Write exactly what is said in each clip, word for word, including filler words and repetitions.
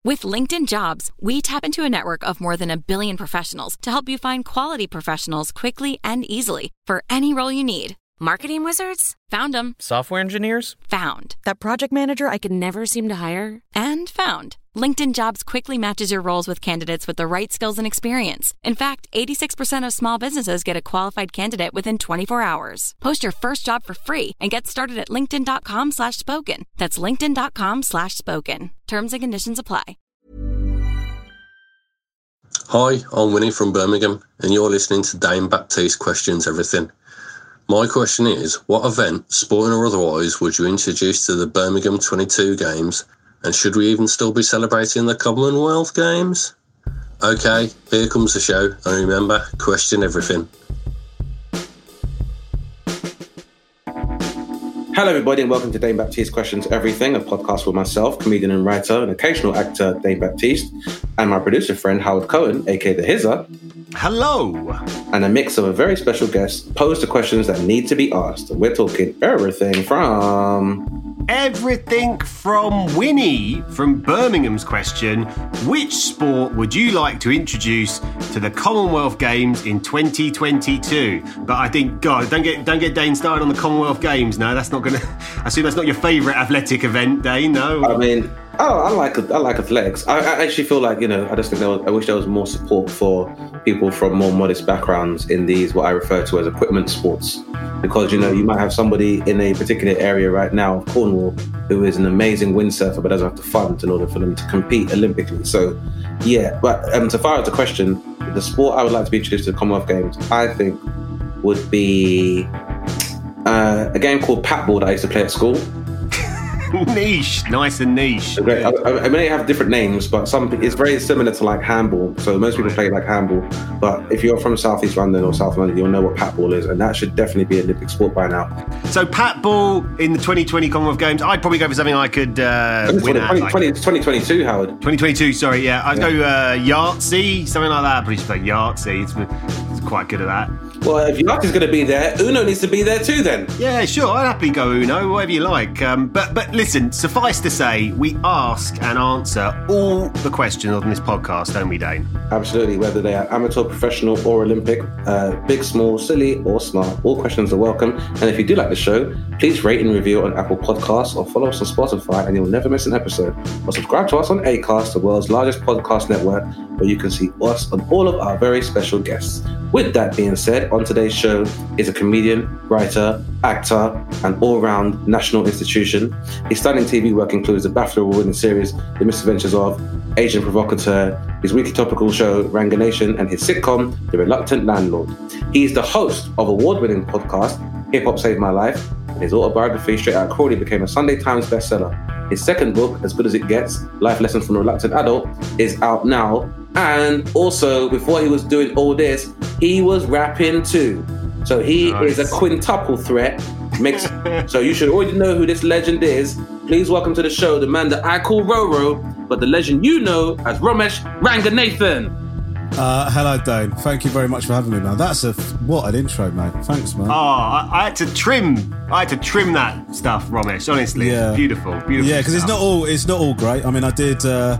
With LinkedIn Jobs, we tap into a network of more than a billion professionals to help you find quality professionals quickly and easily for any role you need. Marketing wizards? Found them. Software engineers? Found. That project manager I could never seem to hire? And found. LinkedIn Jobs quickly matches your roles with candidates with the right skills and experience. In fact, eighty-six percent of small businesses get a qualified candidate within twenty-four hours. Post your first job for free and get started at linkedin.com slash spoken. That's linkedin.com slash spoken. Terms and conditions apply. Hi, I'm Winnie from Birmingham, and you're listening to Dane Baptiste Questions Everything. My question is, what event, sporting or otherwise, would you introduce to the Birmingham twenty-two games? And should we even still be celebrating the Commonwealth Games? Okay, here comes the show, and remember, question everything. Hello everybody and welcome to Dane Baptiste Questions Everything, a podcast with myself, comedian and writer and occasional actor Dane Baptiste, and my producer friend Howard Cohen, aka The Hizzer. Hello! And a mix of a very special guest posed the questions that need to be asked. We're talking everything from... Everything from Winnie from Birmingham's question. Which sport would you like to introduce to the Commonwealth Games in twenty twenty-two? But I think, God, don't get don't get Dane started on the Commonwealth Games. No, that's not going to... I assume that's not your favourite athletic event, Dane, no? I mean... Oh, I like I like athletics. I, I actually feel like, you know, I just think there was, I wish there was more support for people from more modest backgrounds in these, what I refer to as equipment sports. Because, you know, you might have somebody in a particular area right now of Cornwall who is an amazing windsurfer but doesn't have the funds in order for them to compete Olympically. So, yeah, but um, to fire out the question, the sport I would like to be introduced to the Commonwealth Games, I think, would be uh, a game called Patball that I used to play at school. Niche, nice and niche. I, I, I may have different names, but some it's very similar to like handball. So most people play like handball. But if you're from South East London or South London, you'll know what patball is, and that should definitely be an Olympic sport by now. So patball in the twenty twenty Commonwealth Games, I'd probably go for something I could uh, it's win twenty, at. twenty, like, twenty, it's twenty twenty-two, Howard. twenty twenty-two, sorry, yeah. I'd yeah. go uh, Yahtzee, something like that. I'd probably just play Yahtzee. It's, it's quite good at that. Well, if Yacht's going to be there, Uno needs to be there too then. Yeah, sure, I'd happily go Uno, whatever you like. Um, but but listen, suffice to say, we ask and answer all the questions on this podcast, don't we, Dane? Absolutely, whether they are amateur, professional or Olympic, uh, big, small, silly or smart, all questions are welcome. And if you do like the show, please rate and review on Apple Podcasts or follow us on Spotify and you'll never miss an episode. Or subscribe to us on Acast, the world's largest podcast network, where you can see us and all of our very special guests. With that being said, on today's show is a comedian, writer, actor, and all-round national institution. His stunning T V work includes the BAFTA award-winning series The Misadventures of, Asian Provocateur, his weekly topical show Ranga Nation, and his sitcom The Reluctant Landlord. He is the host of award-winning podcast Hip Hop Saved My Life, and his autobiography Straight Outta Crawley became a Sunday Times bestseller. His second book, As Good As It Gets, Life Lessons from a Reluctant Adult, is out now. And also, before he was doing all this, he was rapping too. So he nice. is a quintuple threat. Makes So you should already know who this legend is. Please welcome to the show the man that I call Roro, but the legend you know as Romesh Ranganathan. Uh, hello, Dane. Thank you very much for having me, man. That's a what an intro, mate. Thanks, man. Oh, I, I had to trim. I had to trim that stuff, Romesh. Honestly, yeah. it's beautiful, beautiful. Yeah, because it's not all. It's not all great. I mean, I did uh,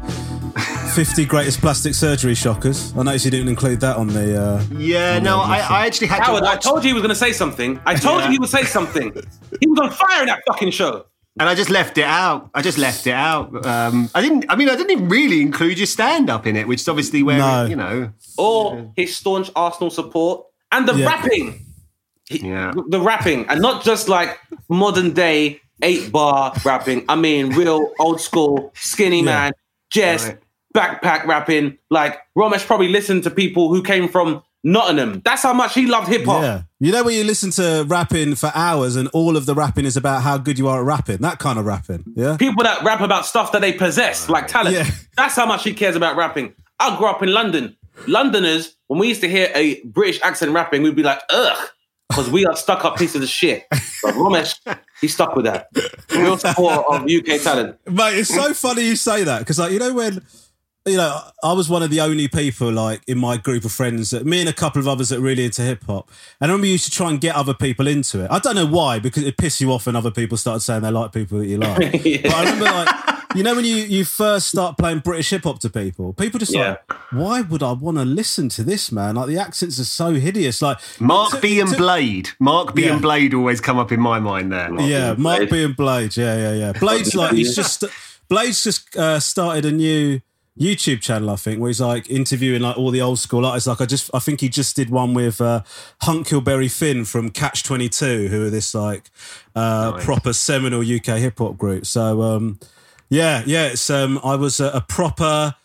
fifty greatest plastic surgery shockers. I noticed you didn't include that on the. Uh, yeah, on no, the I, I actually had Howard, to watch. I told you he was going to say something. I told yeah. you he would say something. He was on fire in that fucking show. And I just left it out. I just left it out. Um, I didn't. I mean, I didn't even really include your stand-up in it, which is obviously where no. you know, or his staunch Arsenal support and the yeah. rapping. He, yeah, the rapping, and not just like modern day eight bar rapping. I mean, real old school skinny yeah. man, just right. backpack rapping. Like Romesh probably listened to people who came from Nottingham. That's how much he loved hip hop. Yeah. You know when you listen to rapping for hours and all of the rapping is about how good you are at rapping? That kind of rapping, yeah? People that rap about stuff that they possess, like talent. Yeah. That's how much he cares about rapping. I grew up in London. Londoners, when we used to hear a British accent rapping, we'd be like, ugh, because we are stuck up pieces of shit. But Romesh, he stuck with that. Real support of U K talent. Mate, it's so funny you say that, because like, you know when... You know, I was one of the only people, like, in my group of friends, that me and a couple of others that are really into hip-hop. And I remember you used to try and get other people into it. I don't know why, because it pissed you off when other people started saying they like people that you like. yeah. But I remember, like, you know when you, you first start playing British hip hop to people, people just Yeah. like, why would I want to listen to this, man? Like the accents are so hideous. Like Mark to- B and to- Blade. Mark B Yeah. and Blade always come up in my mind there. Yeah, Blade. Mark B and Blade. Yeah, yeah, yeah. Blade's like he's just Blade's just uh, started a new YouTube channel, I think, where he's like interviewing like all the old school artists. Like I just, I think he just did one with uh, Hunkleberry Finn from Catch twenty-two, who are this like uh, Nice. proper seminal U K hip hop group. So um, yeah, yeah, it's um, I was a, a proper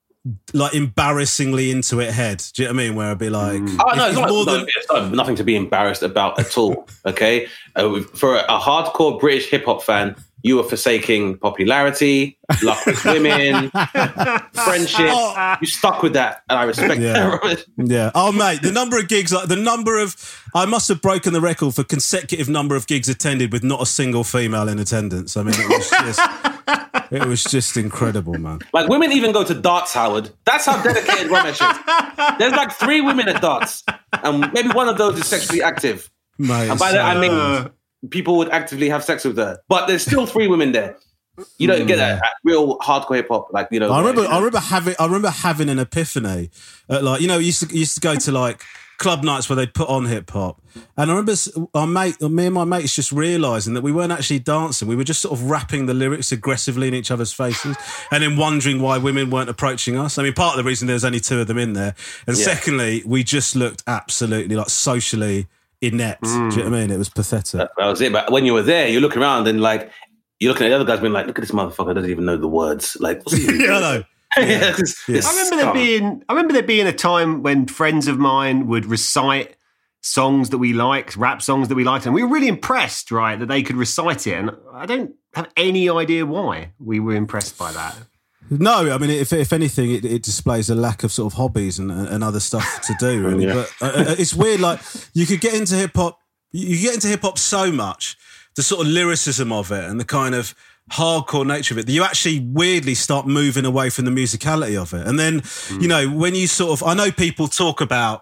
like embarrassingly into it head. Do you know what I mean? Where I'd be like, Oh no, if- it's, if not, more no, than- it's not nothing to be embarrassed about at all. Okay, uh, for a, a hardcore British hip hop fan, you were forsaking popularity, luck with women, friendship. You stuck with that, and I respect Yeah. that. Yeah. Oh, mate, the number of gigs, like the number of, I must have broken the record for consecutive number of gigs attended with not a single female in attendance. I mean, it was just, it was just incredible, man. Like women even go to darts, Howard. That's how dedicated Ramesh is. There's like three women at darts, and maybe one of those is sexually active. Mate, And by it's that I so- mean people would actively have sex with her. But there's still three women there. You don't get that real hardcore hip hop, like you know. I remember, uh, I remember having, I remember having an epiphany. At like, you know, we used to used to go to like club nights where they put on hip hop, and I remember s- our mate, me and my mates, just realizing that we weren't actually dancing; we were just sort of rapping the lyrics aggressively in each other's faces, and then wondering why women weren't approaching us. I mean, part of the reason there's only two of them in there, and Yeah. secondly, we just looked absolutely like socially inept. Do you know what I mean? It was pathetic. That was it. But when you were there, you look around and like you're looking at the other guys, being like, "Look at this motherfucker! Doesn't even know the words." Like, what's he doing? yeah, I know. Yeah, this- Yeah. this I remember there scum. being I remember there being a time when friends of mine would recite songs that we liked, rap songs that we liked, and we were really impressed, right, that they could recite it. And I don't have any idea why we were impressed by that. No, I mean, if if anything, it, it displays a lack of sort of hobbies and, and other stuff to do, really. Yeah. But uh, it's weird, like, you could get into hip hop, you get into hip hop so much, the sort of lyricism of it and the kind of hardcore nature of it, that you actually weirdly start moving away from the musicality of it. And then, you know, when you sort of, I know people talk about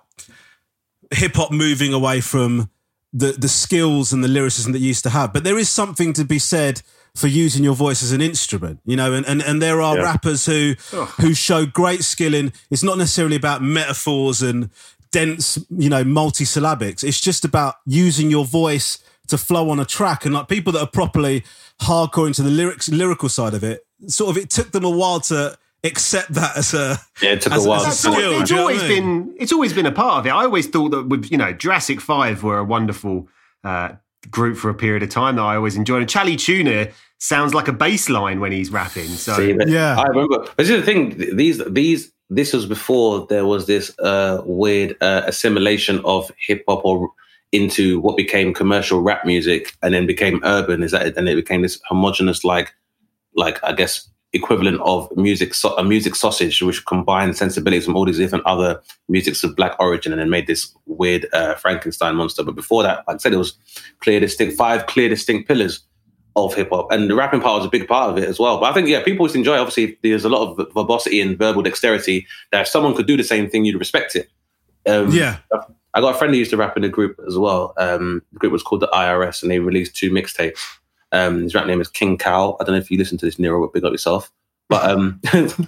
hip hop moving away from the, the skills and the lyricism that you used to have, but there is something to be said for using your voice as an instrument, you know, and, and, and there are Yeah. rappers who who show great skill in, it's not necessarily about metaphors and dense, you know, multisyllabics. It's just about using your voice to flow on a track. And like people that are properly hardcore into the lyrics, lyrical side of it, sort of, it took them a while to accept that as a, Yeah, it took as, a while. as a That's skill. al- it's do you know what always I mean? been it's always been a part of it. I always thought that with you know Jurassic Five were a wonderful uh, group for a period of time that I always enjoyed. And Charlie Tuna sounds like a bass line when he's rapping. So See, but Yeah. I remember. But this is the thing. These these this was before there was this uh, weird uh, assimilation of hip hop or into what became commercial rap music, and then became urban. Is that and it became this homogenous, like like I guess equivalent of music so, a music sausage, which combined sensibilities from all these different other musics of black origin, and then made this weird uh, Frankenstein monster. But before that, like I said, it was clear, distinct five clear, distinct pillars of hip hop, and the rapping part was a big part of it as well. But I think, yeah, people used to enjoy it. Obviously, there's a lot of verbosity and verbal dexterity that if someone could do the same thing, you'd respect it. Um, Yeah. I got a friend who used to rap in a group as well. Um, the group was called the I R S, and they released two mixtapes. Um, his rap name is King Cal. I don't know if you listen to this, Nero, but big up yourself. But um,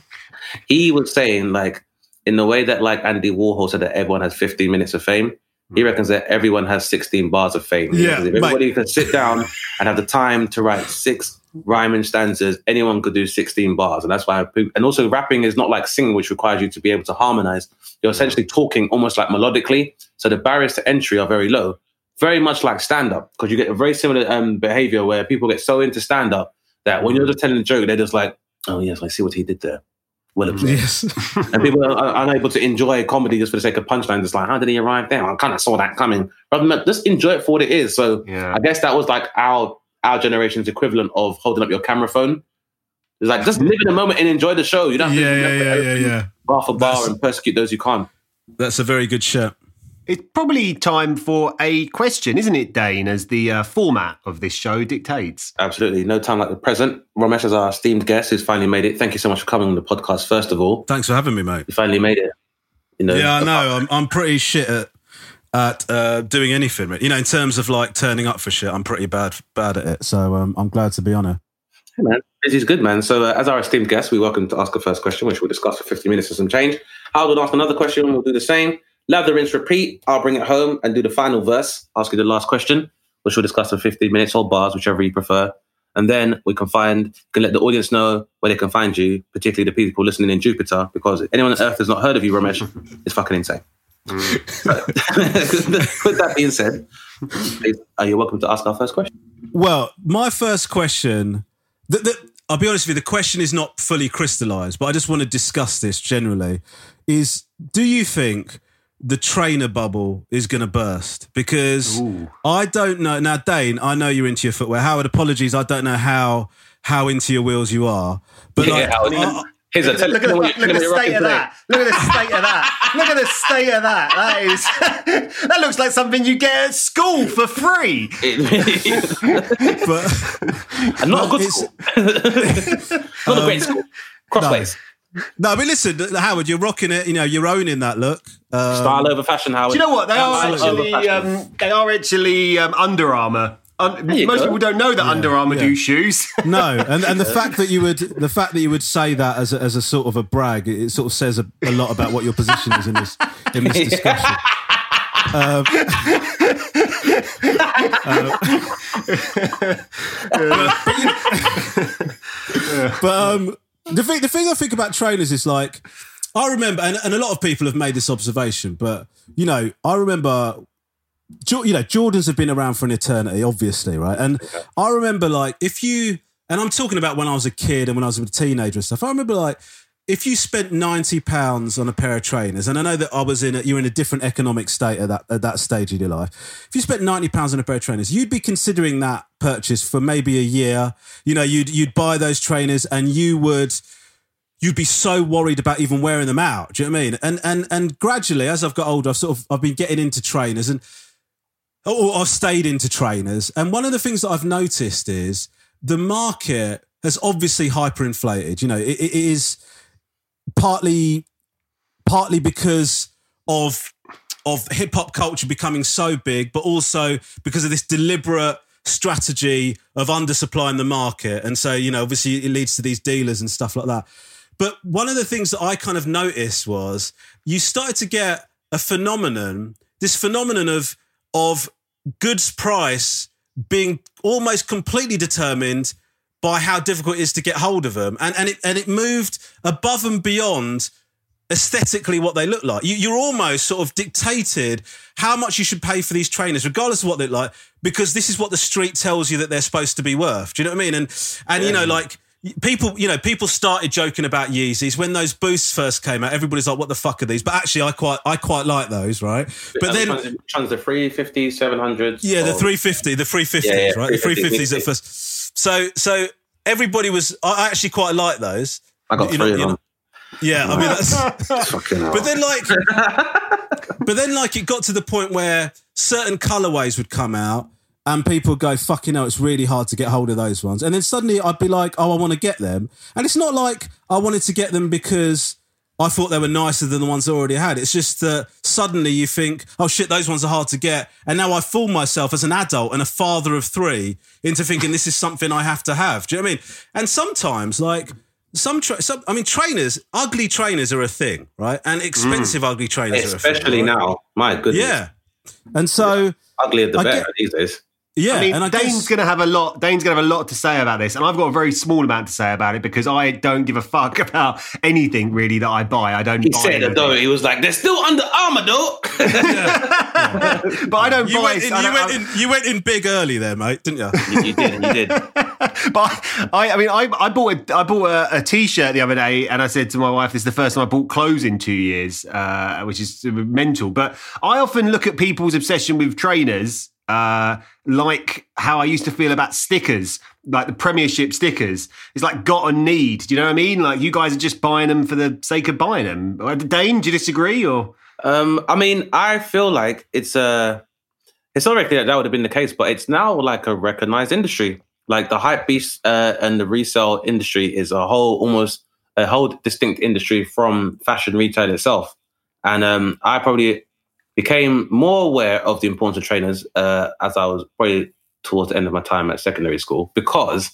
he was saying, like, in the way that like Andy Warhol said that everyone has fifteen minutes of fame, he reckons that everyone has sixteen bars of fame. Yeah, Because if everybody could sit down and have the time to write six rhyming stanzas, anyone could do sixteen bars. And that's why, I, and also rapping is not like singing, which requires you to be able to harmonize. You're essentially talking almost like melodically. So the barriers to entry are very low, very much like stand-up, because you get a very similar um, behavior where people get so into stand-up that when you're just telling a joke, they're just like, oh yes, I see what he did there. Well observed. Yes. And people are, are unable to enjoy comedy just for the sake of punchlines. It's like, how did he arrive there? I kind of saw that coming. Rather than just enjoy it for what it is. So Yeah. I guess that was like our our generation's equivalent of holding up your camera phone. It's like, just live in the moment and enjoy the show. You don't have Yeah, to yeah, remember yeah, yeah, everything yeah. bar for bar That's- and persecute those who can't. That's a very good shout. it's probably time for a question, isn't it, Dane, as the uh, format of this show dictates. Absolutely. No time like the present. Ramesh is our esteemed guest who's finally made it. Thank you so much for coming on the podcast, first of all. Thanks for having me, mate. You finally made it. You know, Yeah, I know. I'm I'm pretty shit at at uh, doing anything. You know, in terms of like turning up for shit, I'm pretty bad bad at it. So um, I'm glad to be on it. Yeah, man. Busy's good, man. So, uh, as our esteemed guest, we welcome to ask a first question, which we'll discuss for fifty minutes or some change. Howard will ask another question. We'll do the same. Lather, rinse, repeat. I'll bring it home and do the final verse. Ask you the last question, which we'll discuss for fifteen minutes or bars, whichever you prefer. And then we can find, can let the audience know where they can find you, particularly the people listening in Jupiter, because anyone on Earth has not heard of you, Ramesh, is fucking insane. Mm. So, with that being said, please, are you welcome to ask our first question? Well, my first question, the, the, I'll be honest with you, the question is not fully crystallised, but I just want to discuss this generally, is do you think the trainer bubble is going to burst? Because Ooh. I don't know. Now, Dane, I know you're into your footwear. Howard, apologies, I don't know how how into your wheels you are. But yeah, like, Howard, I, Here's look, a, look, look, look, look at the state of that. Look at the state of that. Look at the state of that. That is. That looks like something you get at school for free. It really is. But, and not a good school. Not um, a great school. Crossways. No. No, but listen, Howard, you're rocking it. You know, you're owning that look. Um, Style over fashion, Howard. Do you know what? They are actually. Um, they are actually um, Under Armour. Un- most go. people don't know that yeah, Under Armour yeah. do shoes. No, and, and the fact that you would the fact that you would say that as a, as a sort of a brag, it sort of says a, a lot about what your position is in this in this discussion. um, uh, but um, the thing the thing I think about trainers is like I remember, and, and a lot of people have made this observation, but you know, I remember. You know, Jordans have been around for an eternity, obviously, right? And okay. I remember, like, if you, and I'm talking about when I was a kid and when I was a teenager and stuff, I remember, like, if you spent ninety pounds on a pair of trainers, and I know that I was in, a, you were in a different economic state at that at that stage in your life. If you spent ninety pounds on a pair of trainers, you'd be considering that purchase for maybe a year. You know, you'd you'd buy those trainers and you would... You'd be so worried about even wearing them out. Do you know what I mean? And and and gradually, as I've got older, I've sort of I've been getting into trainers and or I've stayed into trainers. And one of the things that I've noticed is the market has obviously hyperinflated. You know, it, it is partly partly because of of hip hop culture becoming so big, but also because of this deliberate strategy of undersupplying the market. And so, you know, obviously it leads to these dealers and stuff like that. But one of the things that I kind of noticed was you started to get a phenomenon, this phenomenon of of goods price being almost completely determined by how difficult it is to get hold of them. And, and, it, and it moved above and beyond aesthetically what they look like. You, you're almost sort of dictated how much you should pay for these trainers, regardless of what they look like, because this is what the street tells you that they're supposed to be worth. Do you know what I mean? And, and yeah. you know, like... People, you know, people started joking about Yeezys when those boosts first came out. Everybody's like, "What the fuck are these?" But actually, I quite, I quite like those, right? But and then, trans the three fifty, seven hundred. Yeah, the three fifty, the three fifties, yeah, yeah, right? The three fifties at first. So, so everybody was. I actually quite like those. I got you three know, of them. Know, yeah, I mean that's. Fucking hell. But then, like, but then, like, it got to the point where certain colorways would come out. And people go, fucking hell, it's really hard to get hold of those ones. And then suddenly I'd be like, oh, I want to get them. And it's not like I wanted to get them because I thought they were nicer than the ones I already had. It's just that suddenly you think, oh shit, those ones are hard to get. And now I fool myself as an adult and a father of three into thinking this is something I have to have. Do you know what I mean? And sometimes, like, some, tra- some I mean, trainers, ugly trainers are a thing, right? And expensive mm. ugly trainers Especially are a thing. Especially right? now. My goodness. Yeah. And so... Uglier the better these days. Yeah, I mean, and I Dane's guess... going to have a lot. Dane's going to have a lot to say about this, and I've got a very small amount to say about it because I don't give a fuck about anything really that I buy. I don't. He buy said it though. He was like, "They're still Under Armour, though." yeah. Yeah. But I don't you buy. Went in, I you, don't, went in, you went in big early there, mate, didn't you? you, you did. You did. But I, I mean, I, I bought a, I bought a, a t-shirt the other day, and I said to my wife, "This is the first time I bought clothes in two years," uh, which is mental. But I often look at people's obsession with trainers. Uh, like how I used to feel about stickers, like the Premiership stickers. It's like got a need. Do you know what I mean? Like you guys are just buying them for the sake of buying them. Dane, do you disagree? Or um, I mean, I feel like it's a. It's not likely that that would have been the case, but it's now like a recognized industry. Like the hype beast uh, and the resale industry is a whole, almost a whole distinct industry from fashion retail itself. And um, I probably became more aware of the importance of trainers uh, as I was probably towards the end of my time at secondary school, because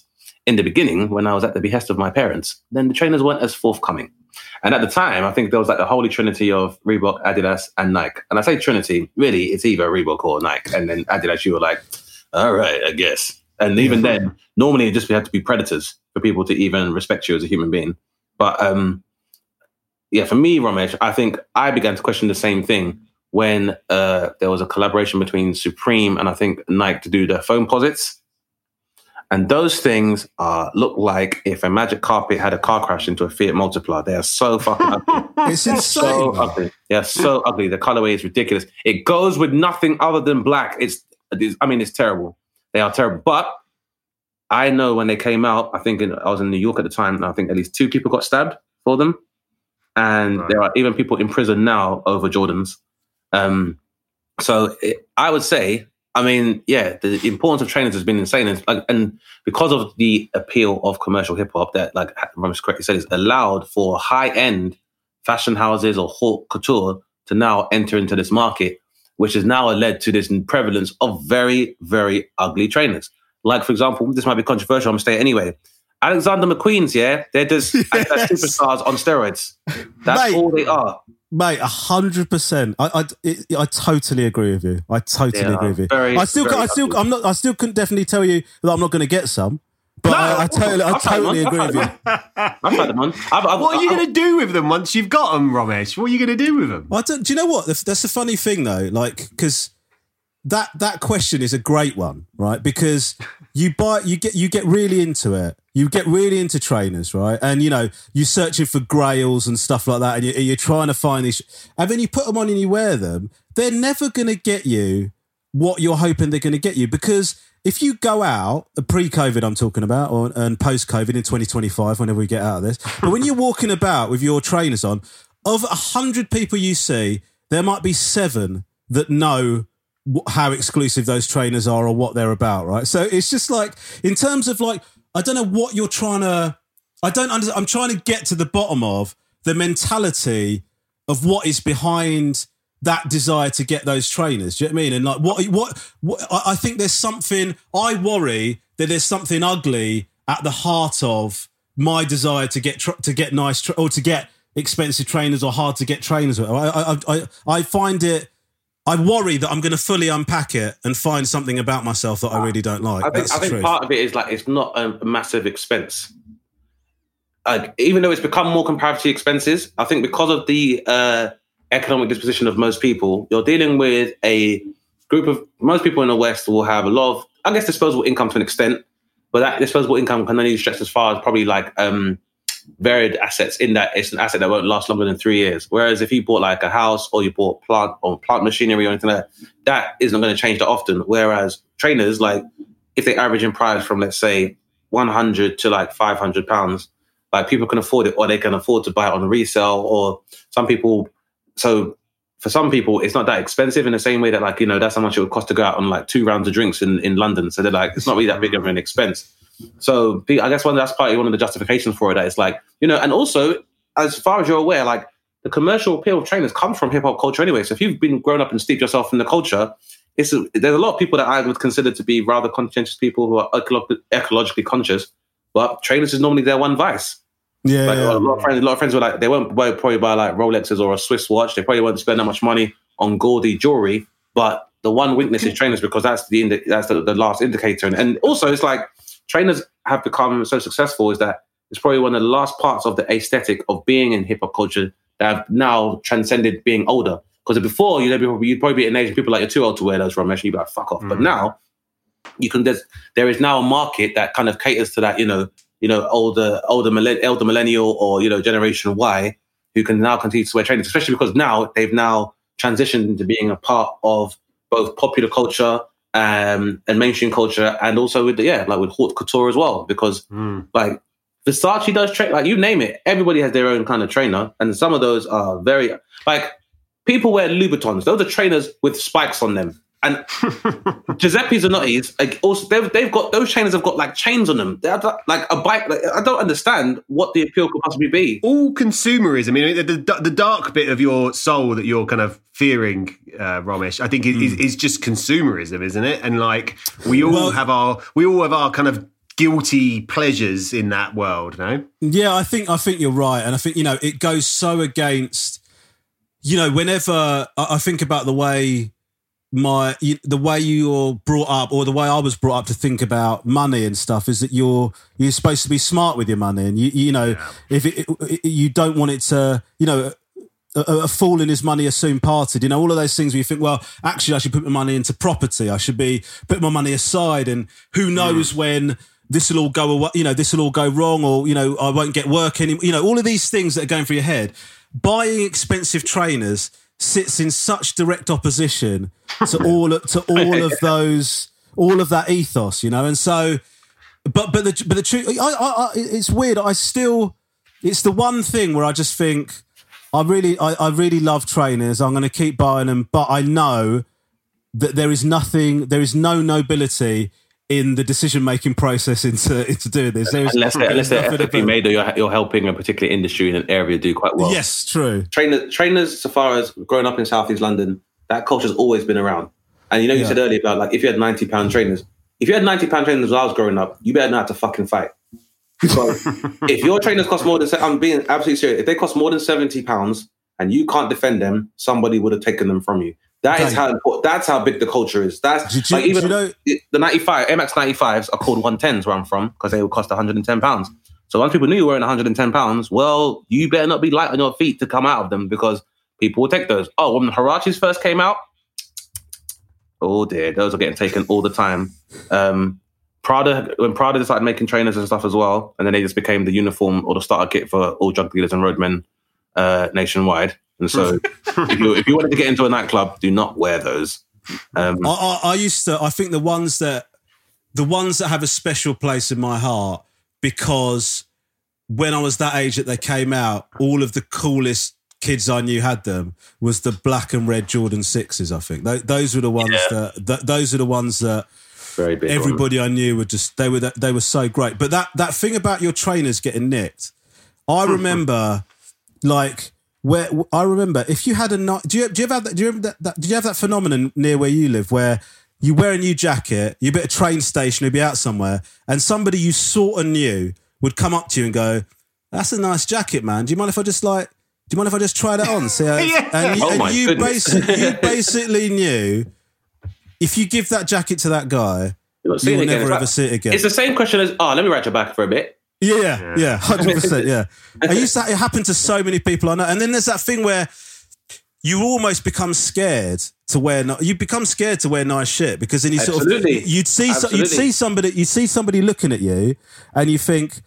in the beginning, when I was at the behest of my parents, then the trainers weren't as forthcoming. And at the time, I think there was like the holy trinity of Reebok, Adidas, and Nike. And I say trinity, really, it's either Reebok or Nike. And then Adidas, you were like, all right, I guess. And even then, normally it just had to be predators for people to even respect you as a human being. But um, yeah, for me, Romesh, I think I began to question the same thing when uh, there was a collaboration between Supreme and I think Nike to do the foam posits. And those things uh, look like if a Magic Carpet had a car crash into a Fiat Multipla. They are so fucking ugly. It's insane. So ugly. They are so ugly. The colorway is ridiculous. It goes with nothing other than black. It's, it's I mean, it's terrible. They are terrible. But I know when they came out, I think in, I was in New York at the time, and I think at least two people got stabbed for them. And right. there are even people in prison now over Jordans. Um, so it, I would say, I mean, yeah, the importance of trainers has been insane. And, like, and because of the appeal of commercial hip hop that, like Ramesh correctly said, is allowed for high-end fashion houses or haute couture to now enter into this market, which has now led to this prevalence of very, very ugly trainers. Like, for example, this might be controversial, I'm going to say it anyway. Alexander McQueen's, yeah? They're just yes. superstars on steroids. That's Mate. all they are. Mate, a hundred percent. I, I, it, I totally agree with you. I totally yeah, agree with you. Very, I still, I still, ugly. I'm not. I still couldn't definitely tell you that I'm not going to get some. But no, I, I totally, I totally agree with you. I've had them on. I've, I've, what are you going to do with them once you've got them, Romesh? What are you going to do with them? I don't. Do you know what? That's the funny thing, though. Like, because that that question is a great one, right? Because you buy, you get, you get really into it. You get really into trainers, right? And, you know, you're searching for grails and stuff like that, and you're, you're trying to find these. And then you put them on and you wear them. They're never going to get you what you're hoping they're going to get you. Because if you go out, pre-COVID I'm talking about, or and post-COVID in twenty twenty-five, whenever we get out of this, but when you're walking about with your trainers on, of a hundred people you see, there might be seven that know how exclusive those trainers are or what they're about, right? So it's just like, in terms of like, I don't know what you're trying to, I don't understand, I'm trying to get to the bottom of the mentality of what is behind that desire to get those trainers. Do you know what I mean? And like, what, what, what I think there's something, I worry that there's something ugly at the heart of my desire to get, to get nice, tra- or to get expensive trainers or hard to get trainers. I, I, I, I find it, I worry that I'm going to fully unpack it and find something about myself that I really don't like. I think, I think part of it is like, it's not a massive expense. Like, even though it's become more comparatively expensive, I think because of the uh, economic disposition of most people, you're dealing with a group of, most people in the West will have a lot of, I guess, disposable income to an extent, but that disposable income can only stretch as far as probably like um, varied assets, in that it's an asset that won't last longer than three years. Whereas if you bought like a house or you bought plant or plant machinery or anything like that, that isn't going to change that often. Whereas trainers, like if they average in price from, let's say, one hundred to like five hundred pounds, like people can afford it, or they can afford to buy it on resale, or some people. So for some people, it's not that expensive in the same way that, like, you know, that's how much it would cost to go out on like two rounds of drinks in, in London. So they're like, it's not really that big of an expense. So I guess one that's partly one of the justifications for it. That it's like, you know, and also as far as you're aware, like the commercial appeal of trainers comes from hip hop culture anyway. So if you've been grown up and steeped yourself in the culture, it's a, there's a lot of people that I would consider to be rather conscientious people who are ecolo- ecologically conscious, but trainers is normally their one vice. Yeah, like, yeah. A lot of friends, a lot of friends were like, they won't buy, probably buy like Rolexes or a Swiss watch. They probably won't spend that much money on gaudy jewelry. But the one weakness is trainers, because that's the indi- that's the, the last indicator. And, and also, it's like trainers have become so successful is that it's probably one of the last parts of the aesthetic of being in hip hop culture that have now transcended being older. Because before, you know, you'd probably be at an age people like you're too old to wear those, Ramesh, and you'd be like, fuck off. Mm. But now, you can. There's, there is now a market that kind of caters to that, you know, you know, older, older, millenn- elder millennial or, you know, Generation Y, who can now continue to wear trainers, especially because now they've now transitioned into being a part of both popular culture um, and mainstream culture, and also with, the, yeah, like with haute couture as well, because mm. like Versace does train, like you name it, everybody has their own kind of trainer, and some of those are very, like people wear Louboutins, those are trainers with spikes on them. And Giuseppe Zanotti's, like, also they've, they've got, those trainers have got like chains on them. They have like a bike. Like, I don't understand what the appeal could possibly be. All consumerism. I mean, the, the, the dark bit of your soul that you're kind of fearing, uh, Ramesh, I think is, mm. is, is just consumerism, isn't it? And like we all well, have our, we all have our kind of guilty pleasures in that world, no? Yeah, I think I think you're right, and I think you know it goes so against. You know, whenever I, I think about the way my the way you're brought up, or the way I was brought up to think about money and stuff, is that you're you're supposed to be smart with your money, and you you know yeah. if it, it, you don't want it to, you know. A, a fool and his money are soon parted. You know, all of those things where you think, well, actually, I should put my money into property. I should be put my money aside, and who knows mm. when this will all go away. You know, this will all go wrong, or you know, I won't get work anymore. You know, all of these things that are going through your head. Buying expensive trainers sits in such direct opposition to all to all of those, all of that ethos. You know, and so, but but the but the truth, I, I, I, it's weird. I still, it's the one thing where I just think. I really, I, I really love trainers. I'm going to keep buying them, but I know that there is nothing, there is no nobility in the decision-making process into into doing this. There is, unless they're, unless they're ethically made, or you're, you're helping a particular industry in an area do quite well. Yes, true. Trainer, trainers, so far as growing up in South East London, that culture's always been around. And you know, you yeah. said earlier about like if you had ninety pound trainers, if you had ninety pound trainers when I was growing up, you better know how to fucking fight. So if your trainers cost more than, I'm being absolutely serious, if they cost more than seventy pounds and you can't defend them, somebody would have taken them from you. That okay. is how important, that's how big the culture is. That's did you, like even you know, the ninety-five, M X ninety-fives are called one tens where I'm from because they would cost one hundred ten pounds. So once people knew you were wearing one hundred ten pounds, well, you better not be light on your feet to come out of them because people will take those. Oh, when the Huaraches first came out, oh dear, those are getting taken all the time. Um, Prada, when Prada started making trainers and stuff as well, and then they just became the uniform or the starter kit for all drug dealers and roadmen uh, nationwide. And so, if, you, if you wanted to get into a nightclub, do not wear those. Um, I, I, I used to. I think the ones that, the ones that have a special place in my heart, because when I was that age that they came out, all of the coolest kids I knew had them, was the black and red Jordan sixes. I think Th- those were the ones yeah. that, that. Those are the ones that. Very big Everybody one. I knew were just they were they were so great. But that that thing about your trainers getting nicked, I remember, like where I remember if you had a night. Do you do you ever have that? Do you remember that, that? Did you have that phenomenon near where you live where you wear a new jacket, you're at a train station, you'd be out somewhere, and somebody you sort of knew would come up to you and go, "That's a nice jacket, man. Do you mind if I just like? Do you mind if I just try that on?" See how, yeah. And, oh and my you goodness. basically you basically knew. If you give that jacket to that guy, you will never ever like, see it again. It's the same question as, oh, let me write your back for a bit. Yeah, yeah, yeah, one hundred percent, yeah. I used to, it happened to so many people I know. And then there's that thing where you almost become scared to wear, you become scared to wear nice shit because then you Absolutely. sort of, you'd see, Absolutely. you'd see somebody, you see somebody looking at you and you think,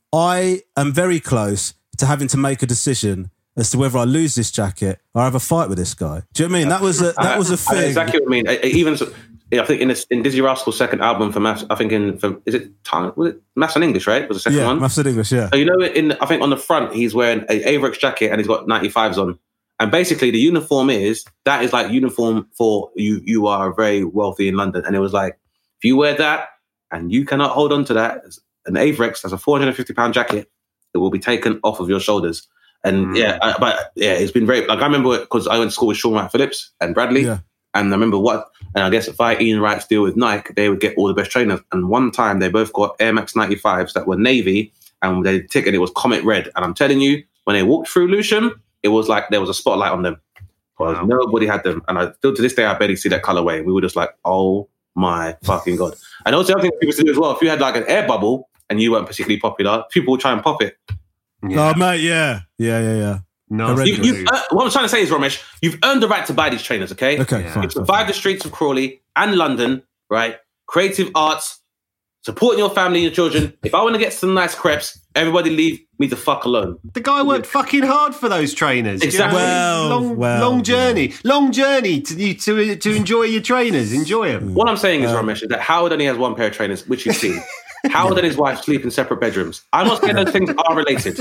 I am very close to having to make a decision as to whether I lose this jacket or have a fight with this guy. Do you know what I mean? That was a that was a thing. I know exactly what I mean. I, I even I think in this, in Dizzy Rascal's second album for Maths, I think in for, is it was it Maths and English, right? Was the second yeah, one? Maths and English, yeah. So you know, in I think on the front he's wearing a Averex jacket and he's got ninety-fives on, and basically the uniform is that is like uniform for you. You are very wealthy in London, and it was like if you wear that and you cannot hold on to that, an Averex that's a four hundred fifty pound jacket, it will be taken off of your shoulders. And mm. yeah, I, but yeah, it's been very, like I remember because I went to school with Sean Wright Phillips and Bradley. Yeah. And I remember what, and I guess if I Ian Wright's deal with Nike, they would get all the best trainers. And one time they both got Air Max ninety-fives that were navy and they ticket, it was Comet Red. And I'm telling you, when they walked through Lewisham, it was like there was a spotlight on them. Wow. Nobody had them. And I still to this day, I barely see that colorway. We were just like, oh my fucking God. And also the other thing people used to do as well, if you had like an air bubble and you weren't particularly popular, people would try and pop it. Yeah. Oh, mate, yeah. Yeah, yeah, yeah. No, you, you've, uh, what I'm trying to say is, Romesh, you've earned the right to buy these trainers, okay? Okay, yeah. fine. You've survived the streets of Crawley and London, right? Creative arts, supporting your family and your children. If I want to get some nice crepes, everybody leave me the fuck alone. The guy worked fucking hard for those trainers. Exactly. You know? Well, long, well, long journey. yeah. Long journey to, to, to enjoy your trainers. Enjoy them. What I'm saying is, um, Romesh, is that Howard only has one pair of trainers, which you've seen. Howard and his wife sleep in separate bedrooms. I'm not saying those things are related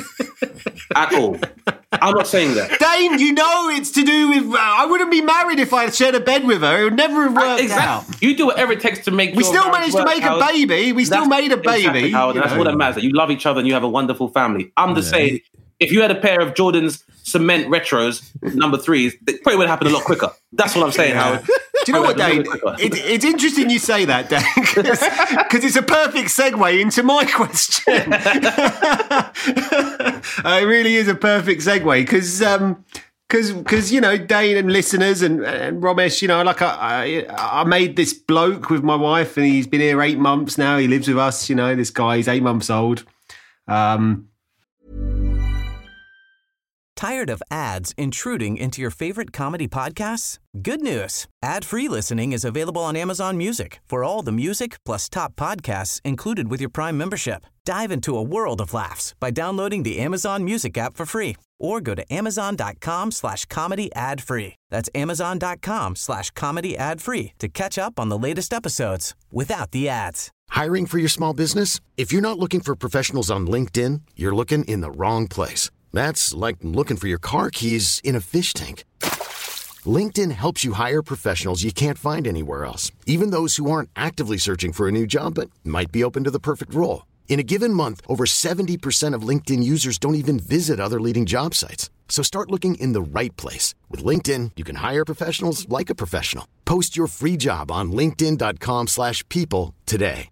at all. I'm not saying that. Dane, you know it's to do with... Uh, I wouldn't be married if I shared a bed with her. It would never have worked exactly. out. You do whatever it takes to make We your still managed to make Howard. a baby. We still That's made a baby. Exactly, Howard, and that's know. all that matters. You love each other and you have a wonderful family. I'm just Yeah. saying, if you had a pair of Jordan's cement retros, number threes, it probably would have happened a lot quicker. That's what I'm saying, Howard. Do you know what, Dane? It, it's interesting you say that, Dane, because it's a perfect segue into my question. uh, it really is a perfect segue because. Um, Because, because you know, Dane and listeners and, and Romesh, you know, like I, I, I made this bloke with my wife, and he's been here eight months now. He lives with us. You know, this guy, he's eight months old. Um, Tired of ads intruding into your favorite comedy podcasts? Good news! Ad-free listening is available on Amazon Music for all the music plus top podcasts included with your Prime membership. Dive into a world of laughs by downloading the Amazon Music app for free or go to amazon.com slash comedy ad free. That's amazon.com slash comedy ad free to catch up on the latest episodes without the ads. Hiring for your small business? If you're not looking for professionals on LinkedIn, you're looking in the wrong place. That's like looking for your car keys in a fish tank. LinkedIn helps you hire professionals you can't find anywhere else, even those who aren't actively searching for a new job but might be open to the perfect role. In a given month, over seventy percent of LinkedIn users don't even visit other leading job sites. So start looking in the right place. With LinkedIn, you can hire professionals like a professional. Post your free job on linkedin.com slash people today.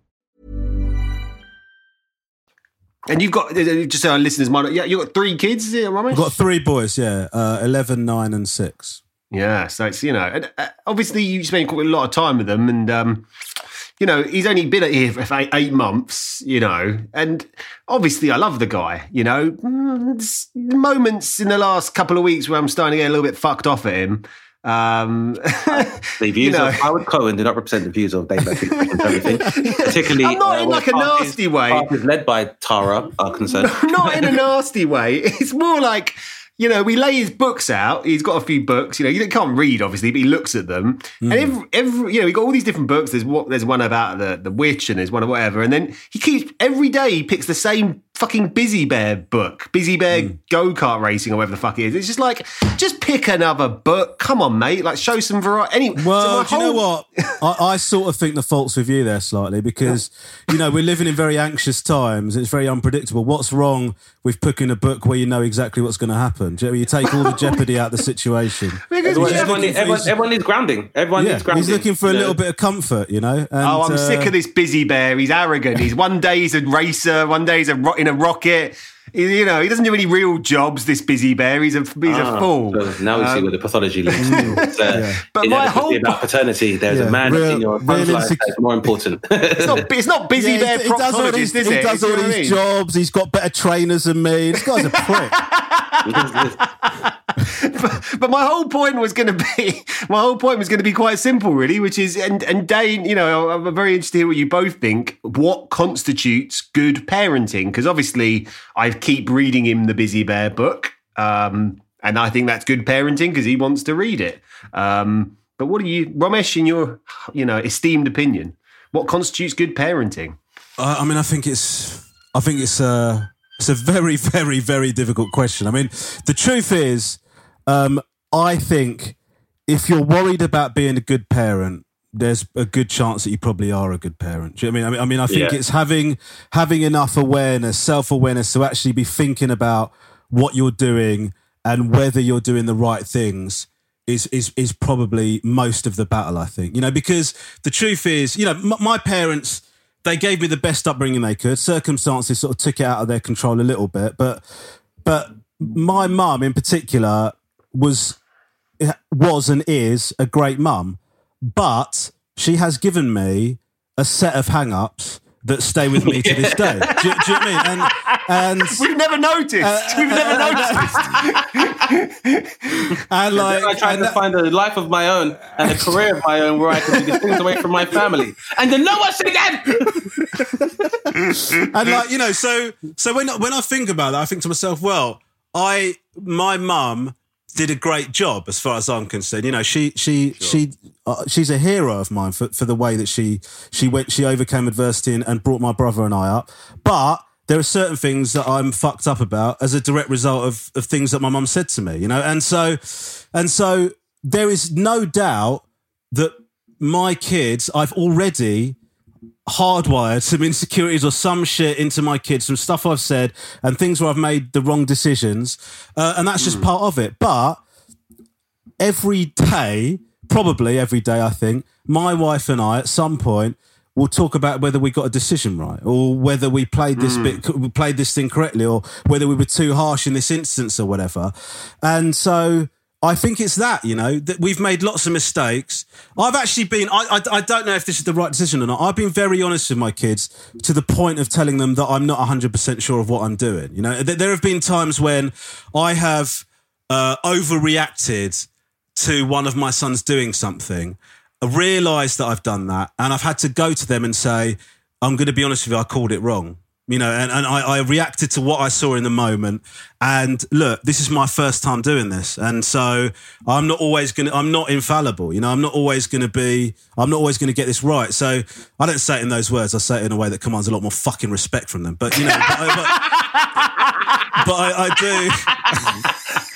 And you've got, just so our listeners might, yeah, you've got three kids, is it, Romesh? I've got three boys, yeah, uh, eleven, nine and six. Yeah, so it's, you know, and uh, obviously you spend quite a lot of time with them, and, um, you know, he's only been here for eight, eight months, you know, and obviously I love the guy, you know. There's moments in the last couple of weeks where I'm starting to get a little bit fucked off at him. Um, the views you know. of Howard Cohen do not represent the views of Dave Beckham and everything. Particularly, I'm not uh, in like a nasty is, way. Is led by Tara are concerned. Not in a nasty way. It's more like, you know, we lay his books out. He's got a few books. You know, you can't read, obviously, but he looks at them. Mm. And every, every, you know, we got all these different books. There's what, there's one about the, the witch, and there's one of whatever. And then he keeps every day he picks the same fucking Busy Bear book, Busy Bear mm. go-kart racing or whatever the fuck it is. It's just like, just pick another book. Come on, mate. Like, show some variety. Anyway, well, so do you know what? I, I sort of think the fault's with you there slightly because, you know, we're living in very anxious times. It's very unpredictable. What's wrong with picking a book where you know exactly what's going to happen? Do you know, you take all the jeopardy out of the situation. Everyone, everyone, needs, everyone, his, everyone needs grounding. Everyone yeah, needs grounding. He's looking for a know? little bit of comfort, you know. And, oh, I'm uh, sick of this Busy Bear. He's arrogant. He's one day he's a racer, one day he's a ro- in a rocket. You know, he doesn't do any real jobs, this Busy Bear. He's a he's ah, a fool. So now we um, see where the pathology links to. It's, uh, yeah. But my whole about paternity, there's yeah, a man real, in your friend's life insec- that's more important. it's not it's not Busy yeah, Bear he does all these, is he it? does all these jobs. He's got better trainers than me. This guy's a prick. but, but my whole point was going to be my whole point was going to be quite simple, really, which is and and Dane, you know, I'm very interested to hear what you both think. What constitutes good parenting? Because obviously, I keep reading him the Busy Bear book, um, and I think that's good parenting because he wants to read it. Um, but what do you, Romesh, in your you know esteemed opinion, what constitutes good parenting? Uh, I mean, I think it's I think it's a it's a very very very difficult question. I mean, the truth is. Um, I think if you're worried about being a good parent, there's a good chance that you probably are a good parent. Do you know what I mean? I mean, I think yeah. it's having having enough awareness, self-awareness to actually be thinking about what you're doing and whether you're doing the right things is is is probably most of the battle, I think. You know, because the truth is, you know, m- my parents, they gave me the best upbringing they could. Circumstances sort of took it out of their control a little bit, but but my mum in particular was was and is a great mum, but she has given me a set of hang-ups that stay with me to this day. Do, do you know what I mean? And, and we've never noticed. Uh, we've never noticed. and like, I tried to that, find a life of my own and a career of my own where I could do these things away from my family. And then no one said again. And like, you know, so so when when I think about that, I think to myself, well, I my mum did a great job as far as I'm concerned. You know, she she sure. she uh, she's a hero of mine for, for the way that she she went she overcame adversity and, and brought my brother and I up. But there are certain things that I'm fucked up about as a direct result of, of things that my mum said to me. You know, and so and so there is no doubt that my kids, I've already hardwired some insecurities or some shit into my kids, some stuff I've said and things where I've made the wrong decisions. Uh, and that's just mm. part of it. But every day, probably every day, I think, my wife and I, at some point, will talk about whether we got a decision right, or whether we played this mm. bit, we played this thing correctly, or whether we were too harsh in this instance or whatever. And so I think it's that, you know, that we've made lots of mistakes. I've actually been, I, I, I don't know if this is the right decision or not. I've been very honest with my kids to the point of telling them that I'm not one hundred percent sure of what I'm doing. You know, there have been times when I have uh, overreacted to one of my sons doing something, I realised that I've done that, and I've had to go to them and say, I'm going to be honest with you, I called it wrong. You know, and, and I, I reacted to what I saw in the moment. And look, this is my first time doing this. And so I'm not always going to, I'm not infallible. You know, I'm not always going to be, I'm not always going to get this right. So I don't say it in those words. I say it in a way that commands a lot more fucking respect from them. But, you know, but, I, but, but I, I do...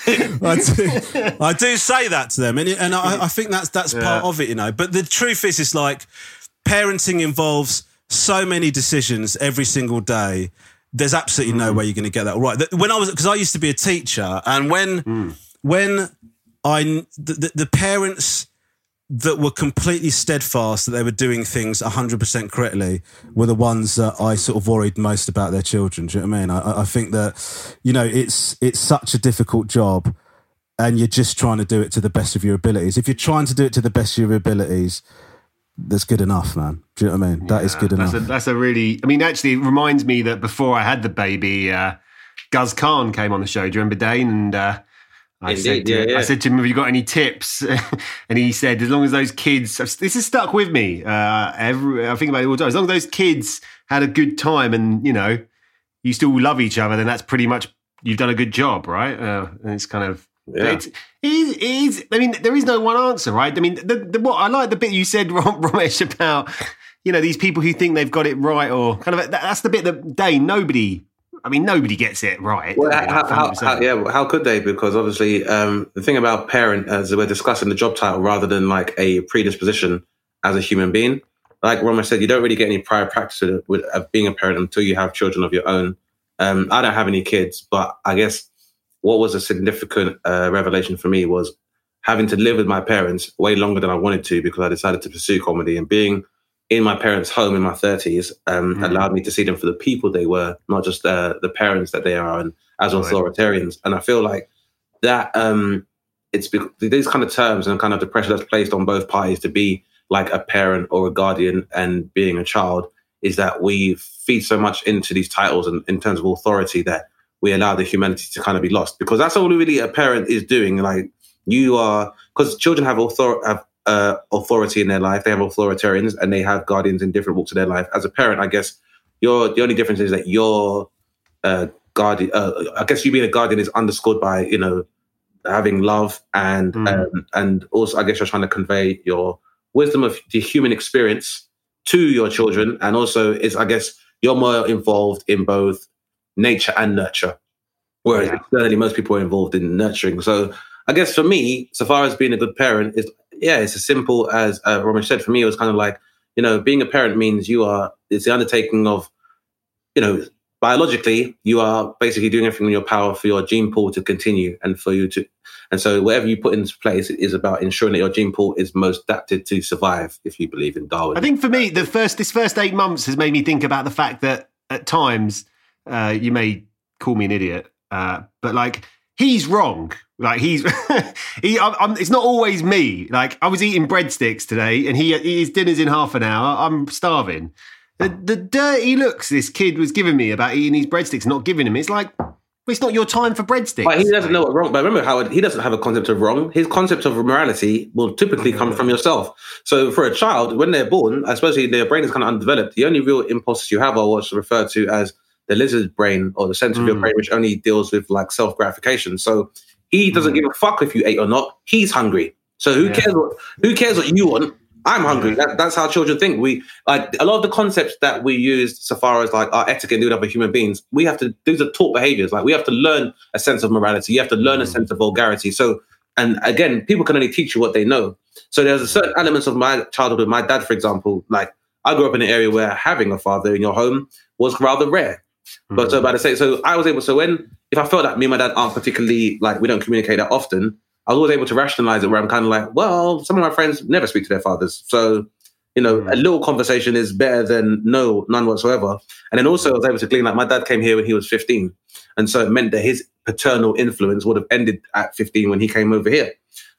I do, I do say that to them, and, and I, I think that's that's yeah. part of it, you know. But the truth is, it's like parenting involves so many decisions every single day. There's absolutely no mm. way you're going to get that right. When I was, because I used to be a teacher, and when mm. when I the, the, the parents that were completely steadfast that they were doing things one hundred percent correctly were the ones that I sort of worried most about their children. Do you know what I mean? I, I think that, you know, it's it's such a difficult job, and you're just trying to do it to the best of your abilities. If you're trying to do it to the best of your abilities, that's good enough, man. Do you know what I mean? That yeah, is good enough. That's a, that's a really... I mean, actually, it reminds me that before I had the baby, uh, Guz Khan came on the show. Do you remember, Dane? And... Uh, I Indeed, said, to, yeah, yeah. I said to him, have you got any tips? And he said, as long as those kids, this has stuck with me. Uh, every, I think about it all the time. As long as those kids had a good time and, you know, you still love each other, then that's pretty much, you've done a good job, right? Uh, and it's kind of, yeah. it's, it is, it is, I mean, there is no one answer, right? I mean, the, the, what I like the bit you said, Romesh, about, you know, these people who think they've got it right, or kind of, that's the bit that, Dane, nobody, I mean, nobody gets it right. Well, how, how, how, yeah, how could they? Because obviously, um, the thing about parent, as we're discussing the job title rather than like a predisposition as a human being. Like Romesh said, you don't really get any prior practice with, with of being a parent until you have children of your own. Um, I don't have any kids, but I guess what was a significant uh, revelation for me was having to live with my parents way longer than I wanted to, because I decided to pursue comedy, and being in my parents' home in my thirties um, mm. allowed me to see them for the people they were, not just uh, the parents that they are, and as authoritarians. And I feel like that um, it's these kind of terms and kind of the pressure that's placed on both parties to be like a parent or a guardian and being a child is that we feed so much into these titles and in terms of authority that we allow the humanity to kind of be lost, because that's all really a parent is doing. Like you are, because children have author have Uh, authority in their life. They have authoritarians and they have guardians in different walks of their life. As a parent, I guess you're, the only difference is that your uh, guardian, uh, I guess you being a guardian is underscored by, you know, having love and mm. um, and also I guess you're trying to convey your wisdom of the human experience to your children, and also is I guess you're more involved in both nature and nurture, whereas yeah. externally most people are involved in nurturing. So I guess for me, so far as being a good parent is, yeah, it's as simple as uh, Romesh said. For me, it was kind of like, you know, being a parent means you are, it's the undertaking of, you know, biologically, you are basically doing everything in your power for your gene pool to continue and for you to, and so whatever you put into place is about ensuring that your gene pool is most adapted to survive, if you believe in Darwin. I think for me, the first, this first eight months has made me think about the fact that at times, uh, you may call me an idiot, uh, but like, he's wrong. Like he's, he. I'm, I'm, it's not always me. Like I was eating breadsticks today, and he his dinner's in half an hour. I'm starving. The, the dirty looks this kid was giving me about eating these breadsticks, not giving him. It's like, well, it's not your time for breadsticks. But he doesn't know what wrong. But remember, Howard, he doesn't have a concept of wrong. His concept of morality will typically come from yourself. So for a child, when they're born, especially their brain is kind of undeveloped. The only real impulses you have are what's referred to as the lizard brain, or the center mm. of your brain, which only deals with like self gratification. So he doesn't mm. give a fuck if you ate or not. He's hungry. So who yeah. cares what who cares what you want? I'm hungry. That, that's how children think. We like a lot of the concepts that we use so far as like our etiquette and doing other human beings. We have to, these are taught behaviors. Like we have to learn a sense of morality. You have to learn mm. a sense of vulgarity. So, and again, people can only teach you what they know. So there's a certain elements of my childhood. My dad, for example, like I grew up in an area where having a father in your home was rather rare. Mm. But so by the same, so I was able. So when if I felt that me and my dad aren't particularly like we don't communicate that often, I was always able to rationalize it where I'm kind of like, well, some of my friends never speak to their fathers. So, you know, mm. a little conversation is better than no, none whatsoever. And then also I was able to glean, like my dad came here when he was fifteen. And so it meant that his paternal influence would have ended at fifteen when he came over here.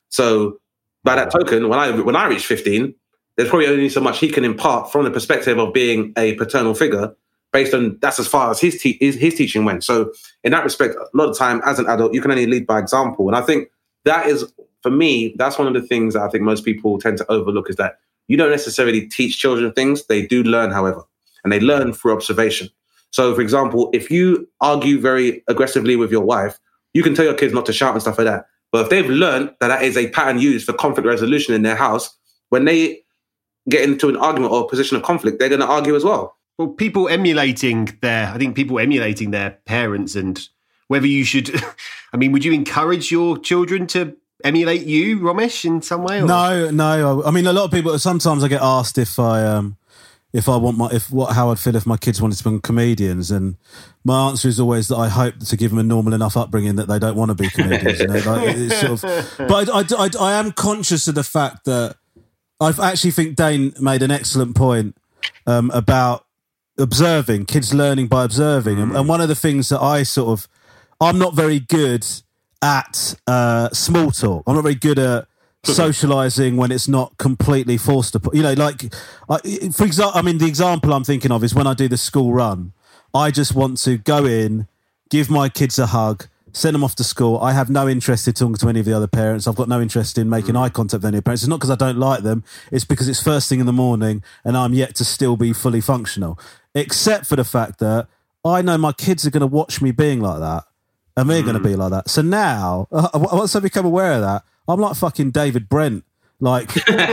So by that token, when I when I reached fifteen, there's probably only so much he can impart from the perspective of being a paternal figure based on that's as far as his, te- his, his teaching went. So in that respect, a lot of time as an adult, you can only lead by example. And I think that is, for me, that's one of the things that I think most people tend to overlook is that you don't necessarily teach children things. They do learn, however, and they learn through observation. So, for example, if you argue very aggressively with your wife, you can tell your kids not to shout and stuff like that. But if they've learned that that is a pattern used for conflict resolution in their house, when they get into an argument or a position of conflict, they're going to argue as well. Well, people emulating their, I think people emulating their parents, and whether you should, I mean, would you encourage your children to emulate you, Romesh, in some way? Or? No, no. I mean, a lot of people, sometimes I get asked if I, um, if I want my, if what, how I'd feel if my kids wanted to become comedians. And my answer is always that I hope to give them a normal enough upbringing that they don't want to be comedians. You know? Like, it's sort of, but I, I, I, I am conscious of the fact that I actually think Dane made an excellent point um, about observing, kids learning by observing. Mm. And, and one of the things that I sort of, I'm not very good at uh, small talk. I'm not very good at socializing when it's not completely forced upon. You know, like, I, for example, I mean, the example I'm thinking of is when I do the school run, I just want to go in, give my kids a hug, send them off to school. I have no interest in talking to any of the other parents. I've got no interest in making mm. eye contact with any of the parents. It's not because I don't like them. It's because it's first thing in the morning and I'm yet to still be fully functional. Except for the fact that I know my kids are going to watch me being like that and they're mm. going to be like that. So now, uh, once I become aware of that, I'm like fucking David Brent, like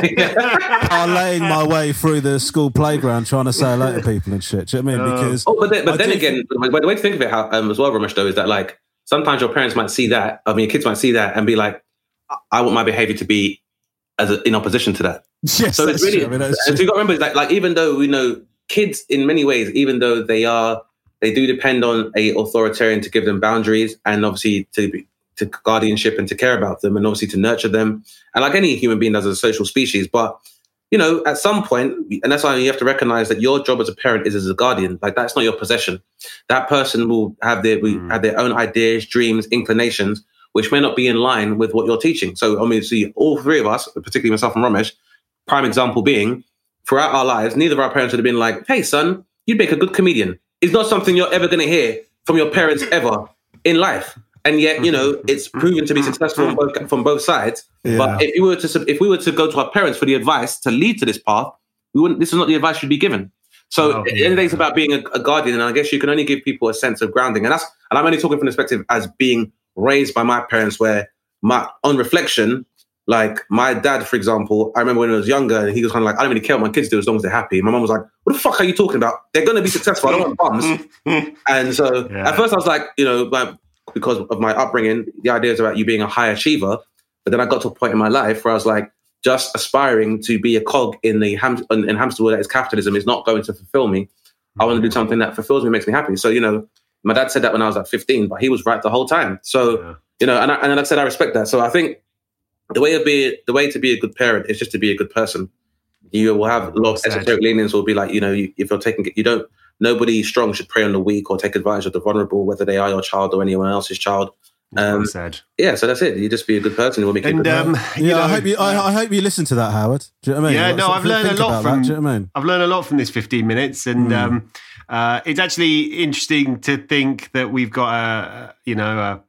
parlaying my way through the school playground trying to say hello to people and shit. Do you know what I mean? Because oh, but then, but then again, think, the way to think of it how, um, as well, Romesh, though, is that like sometimes your parents might see that, I mean, your kids might see that and be like, I want my behavior to be as a, in opposition to that. Yes, so it's really, I mean, and so you've got to remember that, like, even though we know kids in many ways, even though they are, they do depend on a authoritarian to give them boundaries and obviously to be, to guardianship and to care about them and obviously to nurture them. And like any human being does as a social species. But, you know, at some point, and that's why you have to recognize that your job as a parent is as a guardian. Like, that's not your possession. That person will have their, will mm. have their own ideas, dreams, inclinations, which may not be in line with what you're teaching. So, I mean, see, all three of us, particularly myself and Romesh, prime example being, throughout our lives, neither of our parents would have been like, hey, son, you'd make a good comedian. It's not something you're ever going to hear from your parents ever in life. And yet, you know, it's proven to be successful from both, from both sides. Yeah. But if we were to if we were to go to our parents for the advice to lead to this path, we wouldn't. This is not the advice you'd be given. So, oh, yeah. anything's about being a, a guardian, and I guess you can only give people a sense of grounding. And that's and I'm only talking from the perspective as being raised by my parents, where my on reflection, like my dad, for example, I remember when I was younger, and he was kind of like, I don't really care what my kids do as long as they're happy. My mom was like, what the fuck are you talking about? They're going to be successful. I don't want bums. And so yeah. at first I was like, you know, like, because of my upbringing, the idea is about you being a high achiever. But then I got to a point in my life where I was like, just aspiring to be a cog in the ham- in hamster wheel that is capitalism is not going to fulfill me. I want to do something that fulfills me, makes me happy. So, you know, my dad said that when I was like fifteen, but he was right the whole time. So, yeah. you know, and I, and like I said, I respect that. So I think the way to be the way to be a good parent is just to be a good person. You will have a lot of esoteric leanings will be like, you know, you, if you're taking, you don't, nobody strong should prey on the weak or take advantage of the vulnerable, whether they are your child or anyone else's child. Um, said. Yeah, so that's it. You just be a good person. We'll make and, you um, yeah, you know, I hope you. I, I hope you listen to that, Howard. Do you know what I mean? Yeah, like, no, I've learned a lot from. That, do you know what I mean? I've learned a lot from this fifteen minutes, and mm. um, uh, it's actually interesting to think that we've got a, you know, a,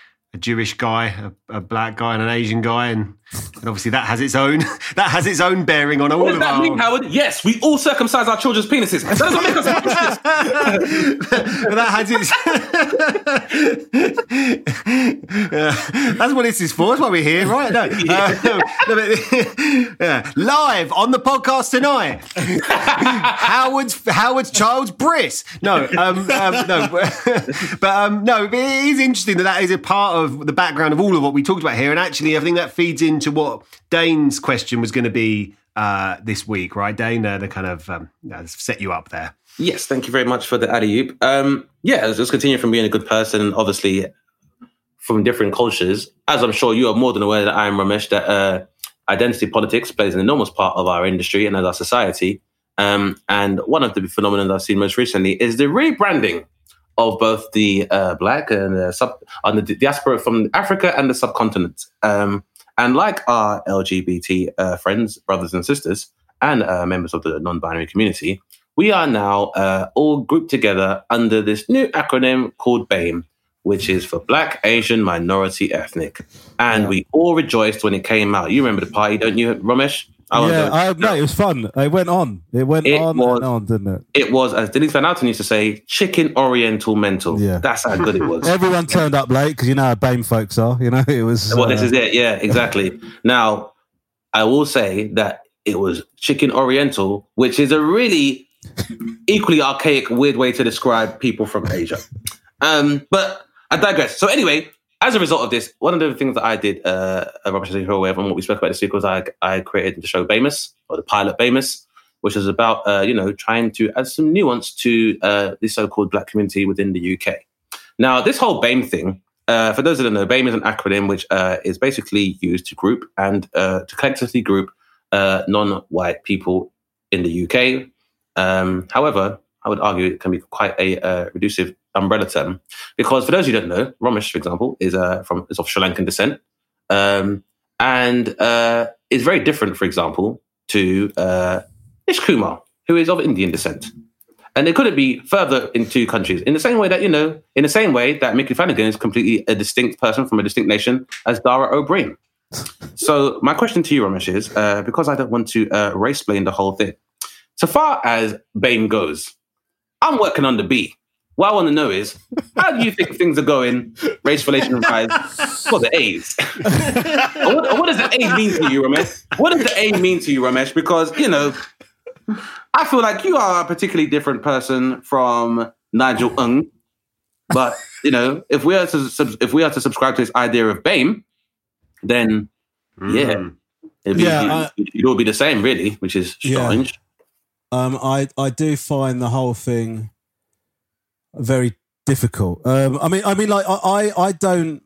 a Jewish guy, a, a black guy, and an Asian guy, and, and obviously that has its own that has its own bearing on all what of does that our. mean, Howard? Yes, we all circumcise our children's penises. That doesn't make us racist. But that has its. yeah, that's what this is for. That's why we're here, right? No, yeah. uh, no, but, yeah. Live on the podcast tonight. Howard's Howard's child's bris. No, um, um, no, but um, no. But it is interesting that that is a part of the background of all of what we talked about here, and actually, I think that feeds into what Dane's question was going to be uh, this week, right, Dane? Uh, the kind of um, uh, set you up there. Yes, thank you very much for the alley-oop. Um, yeah, let's just continue from being a good person. Obviously, from different cultures. As I'm sure you are more than aware that I am, Ramesh, that uh, identity politics plays an enormous part of our industry and as our society. Um, and one of the phenomena I've seen most recently is the rebranding of both the uh, black and the sub, on the diaspora from Africa and the subcontinent. Um, and like our L G B T uh, friends, brothers and sisters, and uh, members of the non-binary community, we are now uh, all grouped together under this new acronym called BAME, which is for Black, Asian, Minority, Ethnic. And yeah. we all rejoiced when it came out. You remember the party, don't you, Ramesh? I yeah, I, no, it was fun. It went on. It went it on was, and on, didn't it? It was, as Denise Van Outen used to say, chicken oriental mental. Yeah. That's how good it was. Everyone turned up late because you know how BAME folks are. You know, it was... Well, uh, this is it. Yeah, exactly. Now, I will say that it was chicken oriental, which is a really equally archaic, weird way to describe people from Asia. Um, but I digress. So anyway, as a result of this, one of the things that I did, uh, Robert, you're aware of, and what we spoke about this week was I, I created the show BAMUS, or the pilot BAMUS, which is about, uh, you know, trying to add some nuance to uh, the so-called Black community within the U K. Now, this whole BAME thing, uh, for those that don't know, BAME is an acronym which uh, is basically used to group and uh, to collectively group uh, non-white people in the U K. Um, however, I would argue it can be quite a uh, reducive umbrella term, because for those who don't know, Ramesh, for example, is uh, from is of Sri Lankan descent, um, and uh, is very different, for example, to uh, Nish Kumar, who is of Indian descent. And it couldn't be further in two countries. In the same way that, you know, in the same way that Mickey Flanagan is completely a distinct person from a distinct nation as Dara O'Brien. So my question to you, Ramesh, is, uh, because I don't want to uh, race-blame the whole thing, so far as BAME goes, I'm working on the B. What I want to know is, how do you think things are going, race relations wise, for the A's? what, what does the A mean to you, Ramesh? What does the A mean to you, Ramesh? Because, you know, I feel like you are a particularly different person from Nigel Ng. But, you know, if we are to if we are to subscribe to this idea of BAME, then, mm. yeah, it'd be, yeah it, it would be the same, really, which is strange. Yeah. Um, I, I do find the whole thing very difficult. Um, I mean, I mean, like, I, I, I don't.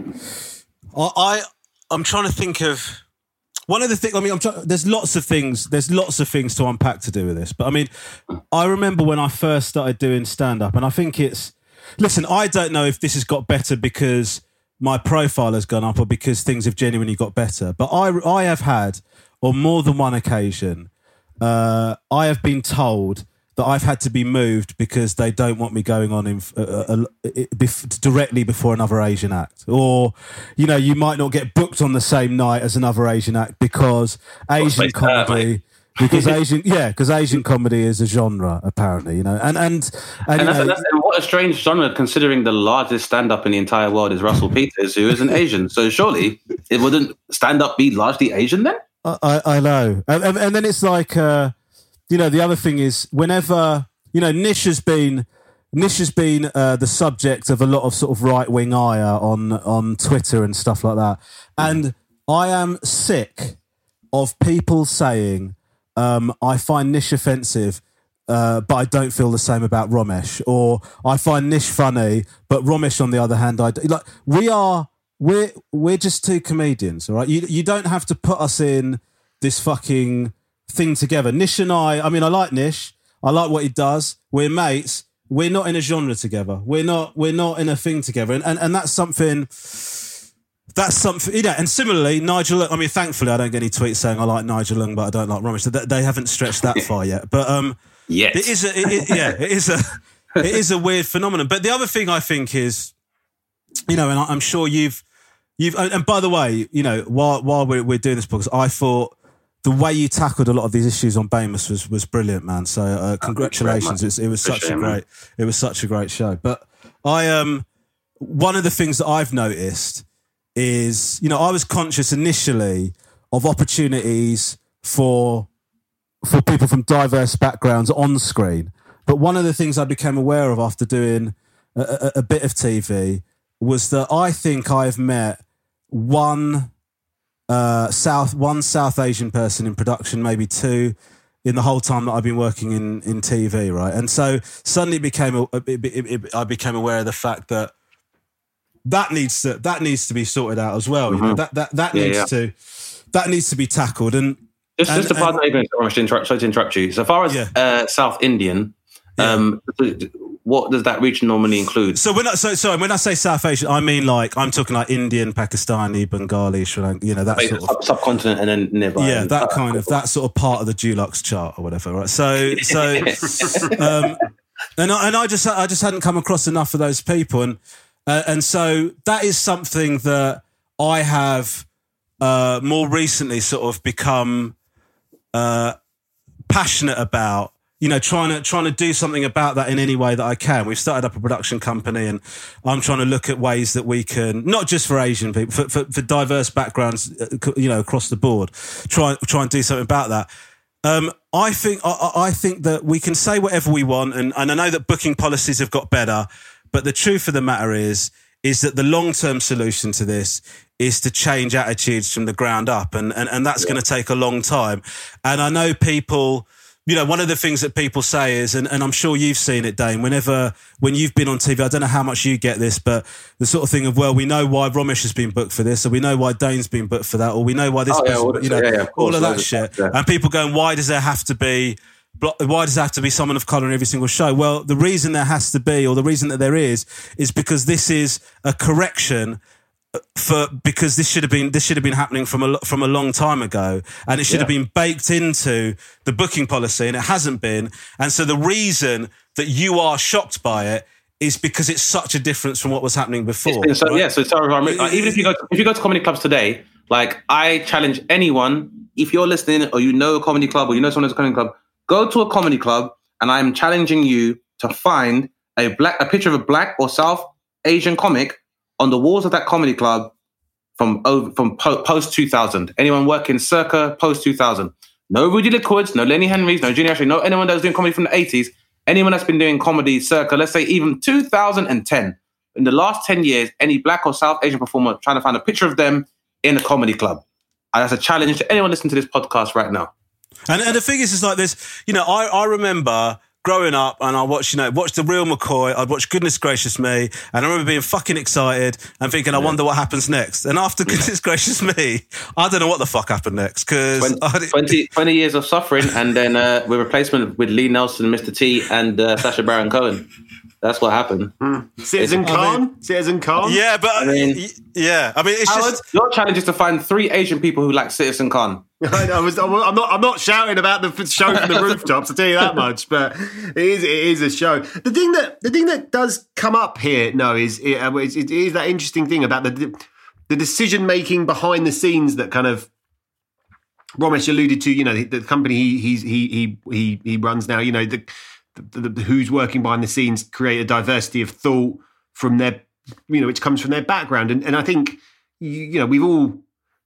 I, I, I'm trying to think of one of the things. I mean, I'm trying, there's lots of things. There's lots of things to unpack to do with this. But I mean, I remember when I first started doing stand up, and I think it's. Listen, I don't know if this has got better because my profile has gone up or because things have genuinely got better. But I, I have had on more than one occasion. Uh, I have been told that I've had to be moved because they don't want me going on in, uh, uh, bef- directly before another Asian act. Or, you know, you might not get booked on the same night as another Asian act because Asian comedy... because Asian, yeah, because Asian comedy is a genre, apparently, you know. And and and, and, that's, know, that's, and what a strange genre, considering the largest stand-up in the entire world is Russell Peters, who is an Asian. So surely it wouldn't stand-up be largely Asian then? I, I know. And, and, and then it's like, uh, you know, the other thing is whenever, you know, Nish has been, Nish has been uh, the subject of a lot of sort of right-wing ire on, on Twitter and stuff like that. And I am sick of people saying, um, I find Nish offensive, uh, but I don't feel the same about Ramesh. Or I find Nish funny, but Ramesh, on the other hand, I do. Like, we are... We're we're just two comedians, all right? You you don't have to put us in this fucking thing together. Nish and I, I mean, I like Nish. I like what he does. We're mates. We're not in a genre together. We're not we're not in a thing together. And and, and that's something, that's something, you know, and similarly, Nigel, I mean, thankfully, I don't get any tweets saying I like Nigel Ng, but I don't like Ramesh. They, they haven't stretched that far yet. But um, yes. it is a, it, it, yeah, it is a, it is a weird phenomenon. But the other thing I think is, you know, and I'm sure you've, You've, and by the way, you know, while while we're, we're doing this podcast, I thought the way you tackled a lot of these issues on BAMUS was was brilliant, man. So uh, congratulations! It was, it was such a great, it was such a great show. But I um, one of the things that I've noticed is, you know, I was conscious initially of opportunities for for people from diverse backgrounds on screen. But one of the things I became aware of after doing a, a, a bit of T V was that I think I've met one uh, South one South Asian person in production, maybe two, in the whole time that I've been working in, in T V, right? And so suddenly it became a, it, it, it, I became aware of the fact that that needs to that needs to be sorted out as well. Mm-hmm. You know, that that that yeah, needs yeah. to that needs to be tackled. And just and, just to pardon me, sorry to interrupt, sorry to interrupt you. So far as yeah. uh, South Indian, yeah. um, what does that region normally include? So when I so sorry when I say South Asian, I mean like I'm talking like Indian, Pakistani, Bengali, Sri Lanka, you know that Wait, sort sub- of subcontinent and then nearby. yeah, that kind of that sort of part of the Dulux chart or whatever, right? So so um, and I, and I just I just hadn't come across enough of those people, and uh, and so that is something that I have uh, more recently sort of become uh, passionate about. You know, trying to trying to do something about that in any way that I can. We've started up a production company, and I'm trying to look at ways that we can, not just for Asian people, for, for, for diverse backgrounds, you know, across the board, try try and do something about that. Um, I think I, I think that we can say whatever we want, and, and I know that booking policies have got better, but the truth of the matter is is that the long term solution to this is to change attitudes from the ground up, and and, and that's yeah. going to take a long time. And I know people. You know, one of the things that people say is, and, and I'm sure you've seen it, Dane, whenever, when you've been on T V, I don't know how much you get this, but the sort of thing of, well, we know why Romesh has been booked for this, or we know why Dane's been booked for that, or we know why this oh, person, yeah, well, you know, yeah, yeah, of all of that of shit. That, yeah. And people going, why does there have to be, why does there have to be someone of colour in every single show? Well, the reason there has to be, or the reason that there is, is because this is a correction for because this should have been this should have been happening from a from a long time ago, and it should yeah. have been baked into the booking policy, and it hasn't been. And so the reason that you are shocked by it is because it's such a difference from what was happening before. So, right? Yeah, so sorry, like, even if you go to, if you go to comedy clubs today, like I challenge anyone, if you're listening or you know a comedy club or you know someone who's a comedy club, go to a comedy club, and I'm challenging you to find a black a picture of a black or South Asian comic on the walls of that comedy club from over, from po- post two thousand. Anyone working circa post two thousand. No Rudy Liquids, no Lenny Henrys, no Junior Ashley, no anyone that was doing comedy from the eighties. Anyone that's been doing comedy circa, let's say even two thousand ten. In the last ten years, any black or South Asian performer trying to find a picture of them in a comedy club. And that's a challenge to anyone listening to this podcast right now. And, and the thing is, is like this, you know, I, I remember growing up, and I watched, you know, watched The Real McCoy. I'd watch Goodness Gracious Me, and I remember being fucking excited and thinking, I wonder what happens next. And after Goodness Gracious Me, I don't know what the fuck happened next. Because twenty, twenty, twenty years of suffering, and then uh, with replacement with Lee Nelson, Mister T, and uh, Sacha Baron Cohen. That's what happened. Mm. Citizen it's, Khan? I mean, Citizen Khan? Yeah, but I mean, yeah. I mean, it's Howard, just your challenge is to find three Asian people who like Citizen Khan. I, I was, I'm not. I'm not shouting about the show from the rooftops. I'll tell you that much. But it is. It is a show. The thing that the thing that does come up here, no, is it, it is that interesting thing about the the decision making behind the scenes that kind of Romesh alluded to. You know, the, the company he he's, he he he he runs now. You know, the, the, the who's working behind the scenes create a diversity of thought from their, you know, which comes from their background. And and I think you, you know we've all.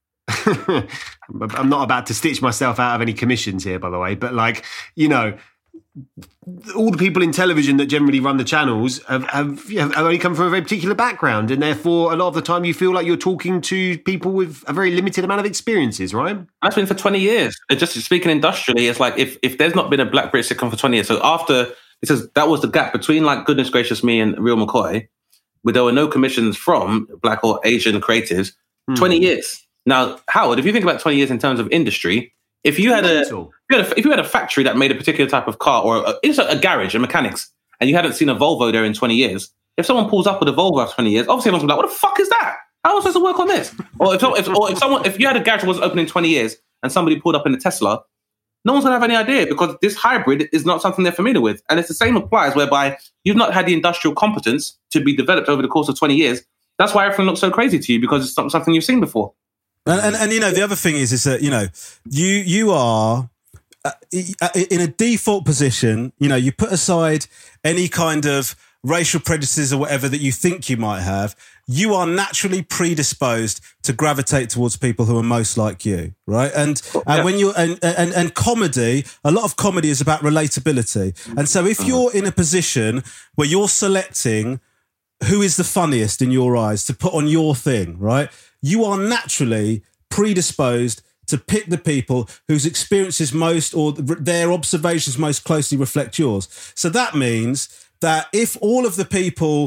I'm not about to stitch myself out of any commissions here, by the way, but like, you know, all the people in television that generally run the channels have, have, you know, have only come from a very particular background, and therefore a lot of the time you feel like you're talking to people with a very limited amount of experiences, right? That's been for twenty years. Just speaking industrially, it's like if, if there's not been a black British sitcom for twenty years, so after, it says that was the gap between like Goodness Gracious Me and Real McCoy, where there were no commissions from black or Asian creatives, hmm. twenty years. Now, Howard, if you think about twenty years in terms of industry, if you had a, if you had a if you had a factory that made a particular type of car, or a, it's a garage, a mechanics, and you hadn't seen a Volvo there in twenty years, if someone pulls up with a Volvo after twenty years, obviously everyone's gonna be like, what the fuck is that? How am I supposed to work on this? Or if, if, or if someone, if you had a garage that was open in twenty years and somebody pulled up in a Tesla, no one's gonna have any idea, because this hybrid is not something they're familiar with. And it's the same applies whereby you've not had the industrial competence to be developed over the course of twenty years. That's why everything looks so crazy to you, because it's not something you've seen before. And, and, and, you know, the other thing is, is that, you know, you, you are uh, in a default position, you know, you put aside any kind of racial prejudices or whatever that you think you might have, you are naturally predisposed to gravitate towards people who are most like you, right? And, and yeah. when you're, and, and, and comedy, a lot of comedy is about relatability. And so if you're in a position where you're selecting who is the funniest in your eyes to put on your thing, right? You are naturally predisposed to pick the people whose experiences most, or their observations most closely reflect yours. So that means that if all of the people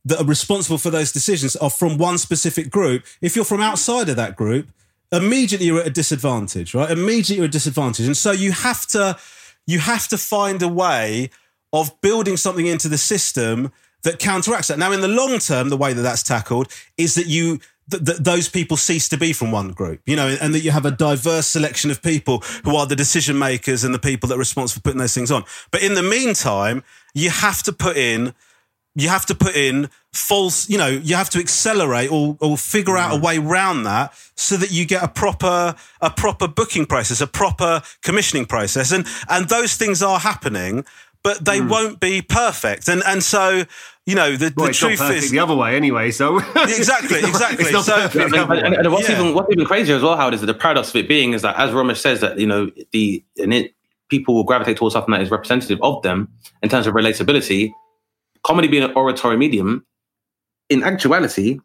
that are responsible for those decisions are from one specific group, if you're from outside of that group, immediately you're at a disadvantage, right? Immediately you're at a disadvantage. And so you have to, you have to find a way of building something into the system that counteracts that. Now, in the long term, the way that that's tackled is that you, that th- those people cease to be from one group, you know, and that you have a diverse selection of people who are the decision makers and the people that are responsible for putting those things on. But in the meantime, you have to put in, you have to put in false, you know, you have to accelerate or, or figure out a way around that so that you get a proper, a proper booking process, a proper commissioning process. And, and those things are happening, but they mm. won't be perfect. And, and so, you know, the, well, the it's truth not perfect is the other way anyway. So exactly, it's not, exactly. It's not so, perfect the other way. And, and what's yeah. even what's even crazier as well, Howard, is that the paradox of it being is that, as Romesh says, that you know the and it, people will gravitate towards something that is representative of them in terms of relatability. Comedy being an oratory medium, in actuality,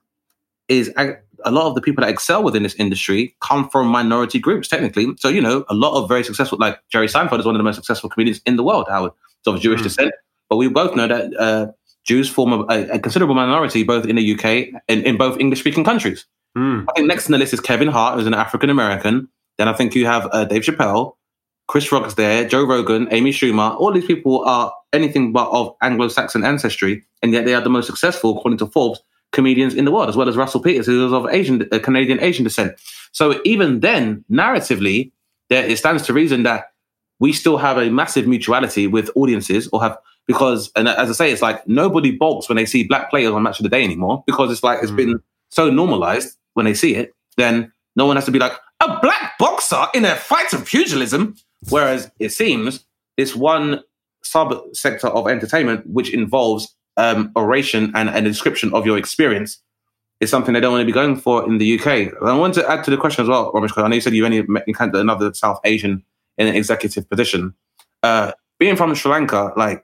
is a, a lot of the people that excel within this industry come from minority groups. Technically, so you know, a lot of very successful, like Jerry Seinfeld, is one of the most successful comedians in the world. Howard, he's of Jewish mm. descent, but we both know that. Uh, Jews form a, a considerable minority both in the U K and in both English-speaking countries. Mm. I think next on the list is Kevin Hart, who's an African-American. Then I think you have uh, Dave Chappelle, Chris Rock's there, Joe Rogan, Amy Schumer. All these people are anything but of Anglo-Saxon ancestry, and yet they are the most successful, according to Forbes, comedians in the world, as well as Russell Peters, who is of Asian, uh, Canadian Asian descent. So even then, narratively, there, it stands to reason that we still have a massive mutuality with audiences, or have because, and as I say, it's like nobody balks when they see black players on Match of the Day anymore, because it's like it's mm. been so normalized when they see it. Then no one has to be like, a black boxer in a fight of pugilism. Whereas it seems this one subsector of entertainment, which involves um, oration and, and a description of your experience, is something they don't want to be going for in the U K. And I want to add to the question as well, Romesh, because I know you said you only encountered another South Asian in an executive position. Uh, being from Sri Lanka, like,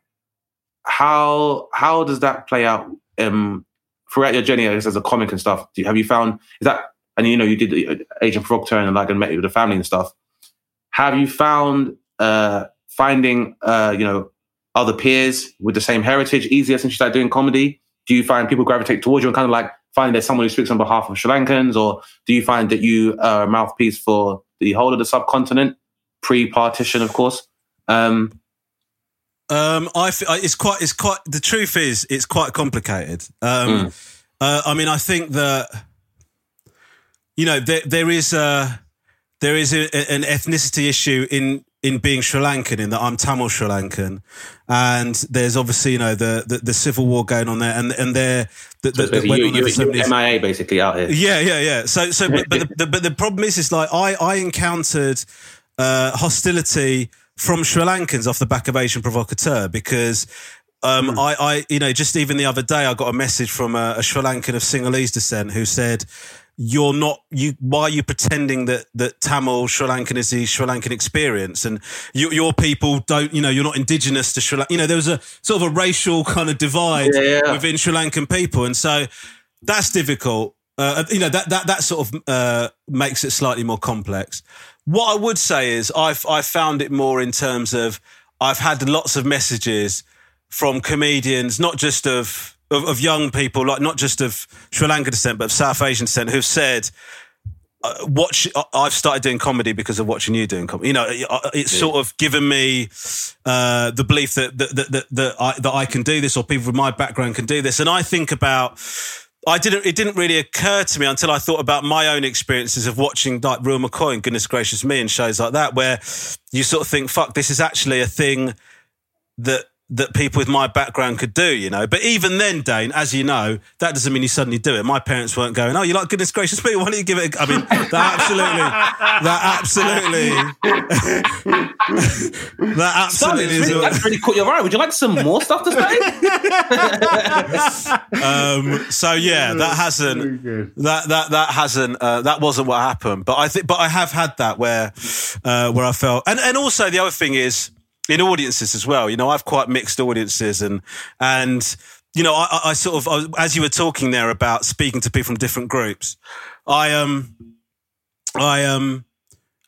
how how does that play out um, throughout your journey as a comic and stuff? Do you, have you found, is that, and you know, you did Agent Provocateur and like and met with the family and stuff. Have you found uh, finding, uh, you know, other peers with the same heritage easier since you started doing comedy? Do you find people gravitate towards you and kind of like find there's someone who speaks on behalf of Sri Lankans, or do you find that you are a mouthpiece for the whole of the subcontinent, pre-partition, of course? Um, Um, I, it's quite, it's quite, the truth is, it's quite complicated. Um, mm. uh, I mean, I think that, you know, there, there is a, there is a, an ethnicity issue in, in being Sri Lankan, in that I'm Tamil Sri Lankan. And there's obviously, you know, the, the, the civil war going on there, and, and they're, the, so the, you, you, you're M I A basically out here. Yeah, yeah, yeah. So, so, but, but, the, the, but the problem is, is like, I, I encountered, uh, hostility from Sri Lankans off the back of Asian Provocateur, because um, mm. I, I, you know, just even the other day, I got a message from a, a Sri Lankan of Sinhalese descent who said, "You're not, you. Why are you pretending that that Tamil Sri Lankan is the Sri Lankan experience, and you, your people don't, you know, you're not indigenous to Sri Lanka." You know, there was a sort of a racial kind of divide yeah, yeah. within Sri Lankan people, and so that's difficult. Uh, you know, that that that sort of uh, makes it slightly more complex. What I would say is I've, I've found it more in terms of I've had lots of messages from comedians, not just of, of, of young people, like not just of Sri Lanka descent, but of South Asian descent, who've said, uh, watch, I've started doing comedy because of watching you doing comedy. You know, it's yeah. sort of given me uh, the belief that, that, that, that, that, I, that I can do this, or people with my background can do this. And I think about... I didn't. It didn't really occur to me until I thought about my own experiences of watching like Real McCoy and Goodness Gracious Me and shows like that, where you sort of think, "Fuck, this is actually a thing that that people with my background could do," you know. But even then, Dane, as you know, that doesn't mean you suddenly do it. My parents weren't going, "Oh, you like Goodness Gracious Me? Why don't you give it?" A... I mean, that absolutely, that absolutely, that absolutely. Son, really, that's really caught your eye. Would you like some more stuff to say? um, so yeah, that hasn't that that that hasn't uh, that wasn't what happened. But I think, but I have had that where uh, where I felt, and and also the other thing is, in audiences as well, you know, I've quite mixed audiences, and and you know, I, I sort of I, as you were talking there about speaking to people from different groups, I um, I um,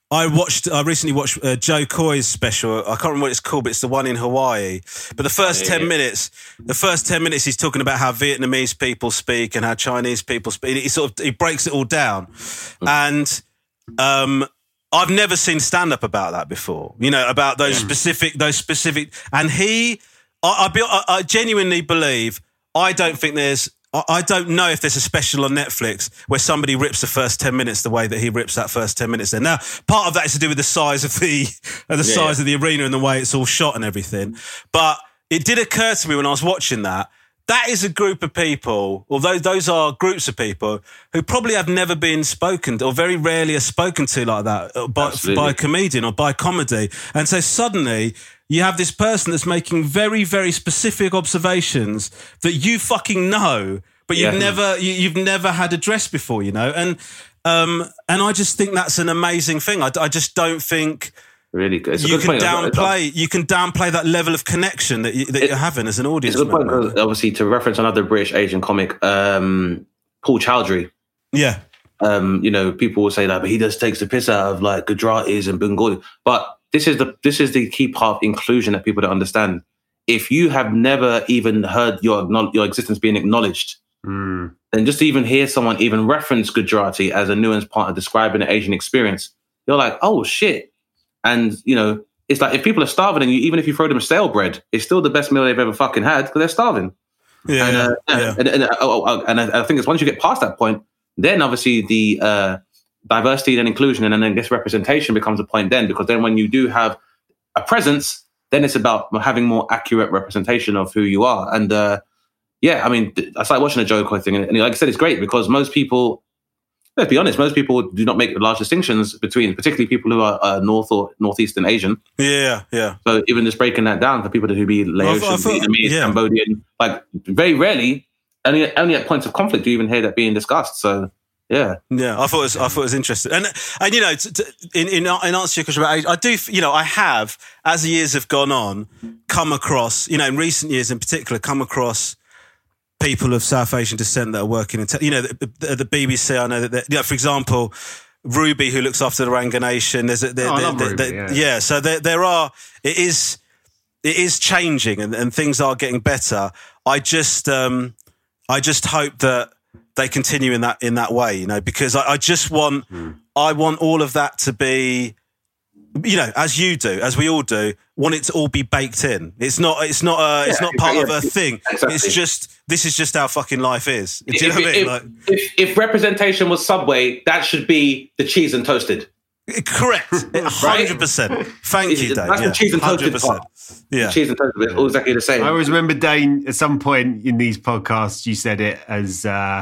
I watched. I recently watched uh, Joe Coy's special. I can't remember what it's called, but it's the one in Hawaii. But the first yeah. ten minutes, the first ten minutes, he's talking about how Vietnamese people speak and how Chinese people speak. He sort of he breaks it all down, mm. and um, I've never seen stand up about that before. You know, about those yeah. specific, those specific. And he, I, I, be, I, I genuinely believe. I don't think there's. I don't know if there's a special on Netflix where somebody rips the first ten minutes the way that he rips that first ten minutes there. Now, part of that is to do with the size of the the yeah, size yeah. of the arena and the way it's all shot and everything. But it did occur to me when I was watching that, that is a group of people, although those are groups of people who probably have never been spoken to or very rarely are spoken to like that by, by a comedian or by comedy. And so suddenly you have this person that's making very, very specific observations that you fucking know, but you've yeah. never you, you've never had addressed before, you know. And um, and I just think that's an amazing thing. I, I just don't think really good. It's a you good can point. downplay you can downplay that level of connection that, you, that it, you're having as an audience. It's a good member. point. Obviously, to reference another British Asian comic, um, Paul Chowdhury. Yeah. Um, you know, people will say that, but he just takes the piss out of like Gujaratis and Bengali. But this is the this is the key part of inclusion that people don't understand. If you have never even heard your your existence being acknowledged, mm. then just to even hear someone even reference Gujarati as a nuanced part of describing an Asian experience, you're like, oh shit. And you know, it's like if people are starving, and you even if you throw them stale bread, it's still the best meal they've ever fucking had because they're starving. Yeah, and, uh, yeah. And, and, and, oh, oh, and I think it's once you get past that point, then obviously the uh, diversity and inclusion and then I guess representation becomes a point then, because then when you do have a presence, then it's about having more accurate representation of who you are. And uh, yeah, I mean, I started watching the Joe Coy thing, and, and like I said, it's great because most people, let's be honest, most people do not make large distinctions between, particularly people who are uh, North or Northeastern Asian. Yeah, yeah. So even just breaking that down for people who be Laotian, well, thought, Vietnamese, yeah. Cambodian, like very rarely, only, only at points of conflict do you even hear that being discussed. So yeah, yeah. I thought it was, I thought it was interesting, and and you know, to, to, in in in answer to your question about age, I do, you know, I have as the years have gone on, come across, you know, in recent years in particular, come across people of South Asian descent that are working in, te- you know, the, the, the B B C. I know that, you know, for example, Ruby, who looks after the Ranga Nation. There's a, there, oh, I there, love there, Ruby, there, yeah. yeah. So there, there are. It is, it is changing, and, and things are getting better. I just, um, I just hope that they continue in that in that way, you know, because I, I just want, mm. I want all of that to be, you know, as you do, as we all do, want it to all be baked in. It's not, it's not, a, yeah, it's not part yeah, of a thing. Exactly. It's just, this is just how fucking life is. Do you if, know what I mean? If, like, if, if representation was Subway, that should be the cheese and toasted. Correct, one hundred percent. Thank you, Dave. That's yeah. the cheese and toasted part. Yeah, the cheese and toasted, it's all exactly the same. I always remember, Dane, at some point in these podcasts, you said it as uh,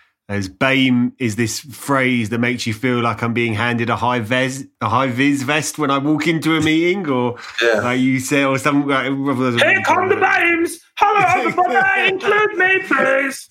as BAME is this phrase that makes you feel like I'm being handed a high vis a high vis vest when I walk into a meeting, or yeah. like you say, or something. Like, here come the BAMEs! Hello, everybody, include me, please.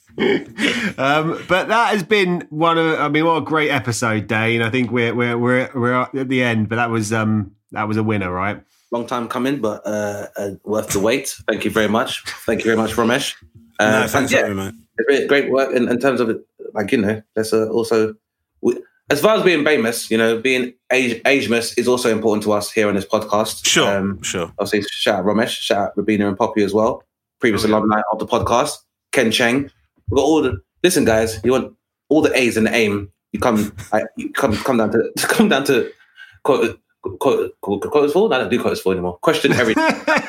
um, but that has been one of, I mean, what a great episode, Dane. I think we're we're we're we're at the end, but that was um that was a winner, right? Long time coming, but uh, uh worth the wait. Thank you very much. Thank you very much, Romesh. Uh, no, thanks, yeah, mate. Great work in, in terms of it, like, you know, there's uh, also we, as far as being famous, you know, being age agemas is also important to us here on this podcast. Sure, um, sure. I'll say shout out Romesh, shout out Rabina and Poppy as well, previous oh, yeah. alumni of the podcast. Ken Cheng. We've got all the listen, guys. You want all the A's in the aim. You come, I, you come, come down to come down to quote quote quote quote for. I don't do quotes for anymore. Question everything.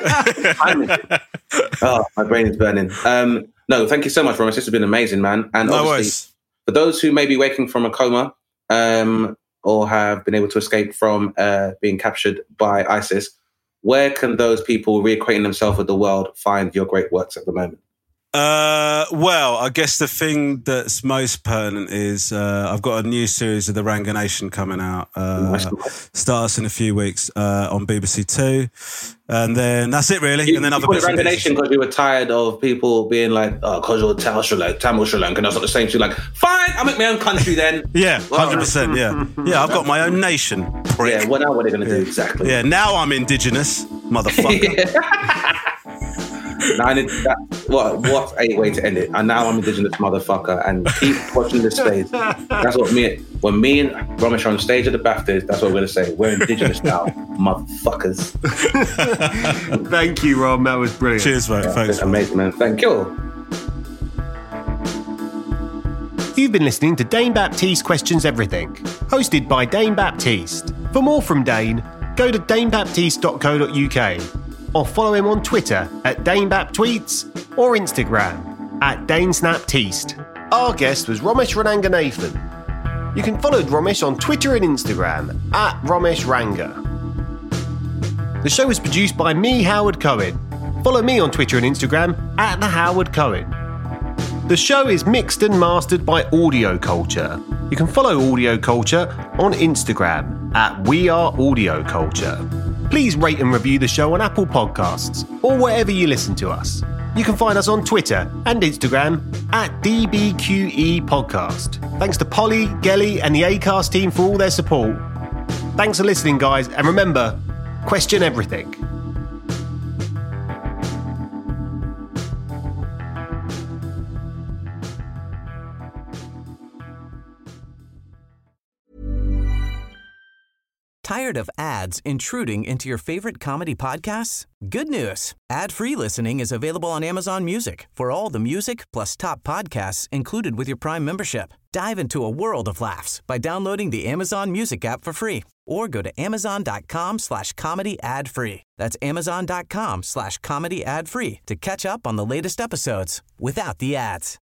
Oh, my brain is burning. Um, no, thank you so much, Romesh. This has been amazing, man. And no obviously, worries. For those who may be waking from a coma, um, or have been able to escape from uh, being captured by ISIS, where can those people reacquainting themselves with the world find your great works at the moment? Uh, well, I guess the thing that's most pertinent is uh, I've got a new series of the Ranga Nation coming out. Uh, starts in a few weeks uh, on B B C Two, and then that's it really. You, and then you other call bits it Ranga Nation because you were tired of people being like, "Oh, because you're Tamil Sri Lanka, Tamil Sri Lanka," and that's not the same. So you're like, "Fine, I'll make my own country then." Yeah, hundred percent. Yeah, yeah. I've got my own nation. Prick. Yeah. Well, now what are they going to yeah. do exactly? Yeah. Now I'm indigenous, motherfucker. now I need that, what what a way to end it. And now I'm indigenous motherfucker and keep watching this stage. That's what me when me and Romesh are on stage at the BAFTAs, that's what we're gonna say. We're indigenous now, motherfuckers. Thank you, Rom. That was brilliant. Cheers, mate. Yeah, Thanks, amazing, man. Thank you. You've been listening to Dane Baptiste Questions Everything, hosted by Dane Baptiste. For more from Dane, go to dane baptiste dot co dot uk or follow him on Twitter at DaneBapTweets or Instagram at DaneSnapTeast. Our guest was Romesh Ranganathan. You can follow Romesh on Twitter and Instagram at Romesh Ranga. The show was produced by me, Howard Cohen. Follow me on Twitter and Instagram at The Howard Cohen. The show is mixed and mastered by Audio Culture. You can follow Audio Culture on Instagram at We Are Audio Culture. Please rate and review the show on Apple Podcasts or wherever you listen to us. You can find us on Twitter and Instagram at D B Q E Podcast. Thanks to Polly, Gelly and the Acast team for all their support. Thanks for listening, guys, and remember, question everything. Tired of ads intruding into your favorite comedy podcasts? Good news. Ad-free listening is available on Amazon Music for all the music plus top podcasts included with your Prime membership. Dive into a world of laughs by downloading the Amazon Music app for free or go to amazon.com slash comedy ad free. That's amazon.com slash comedy ad free to catch up on the latest episodes without the ads.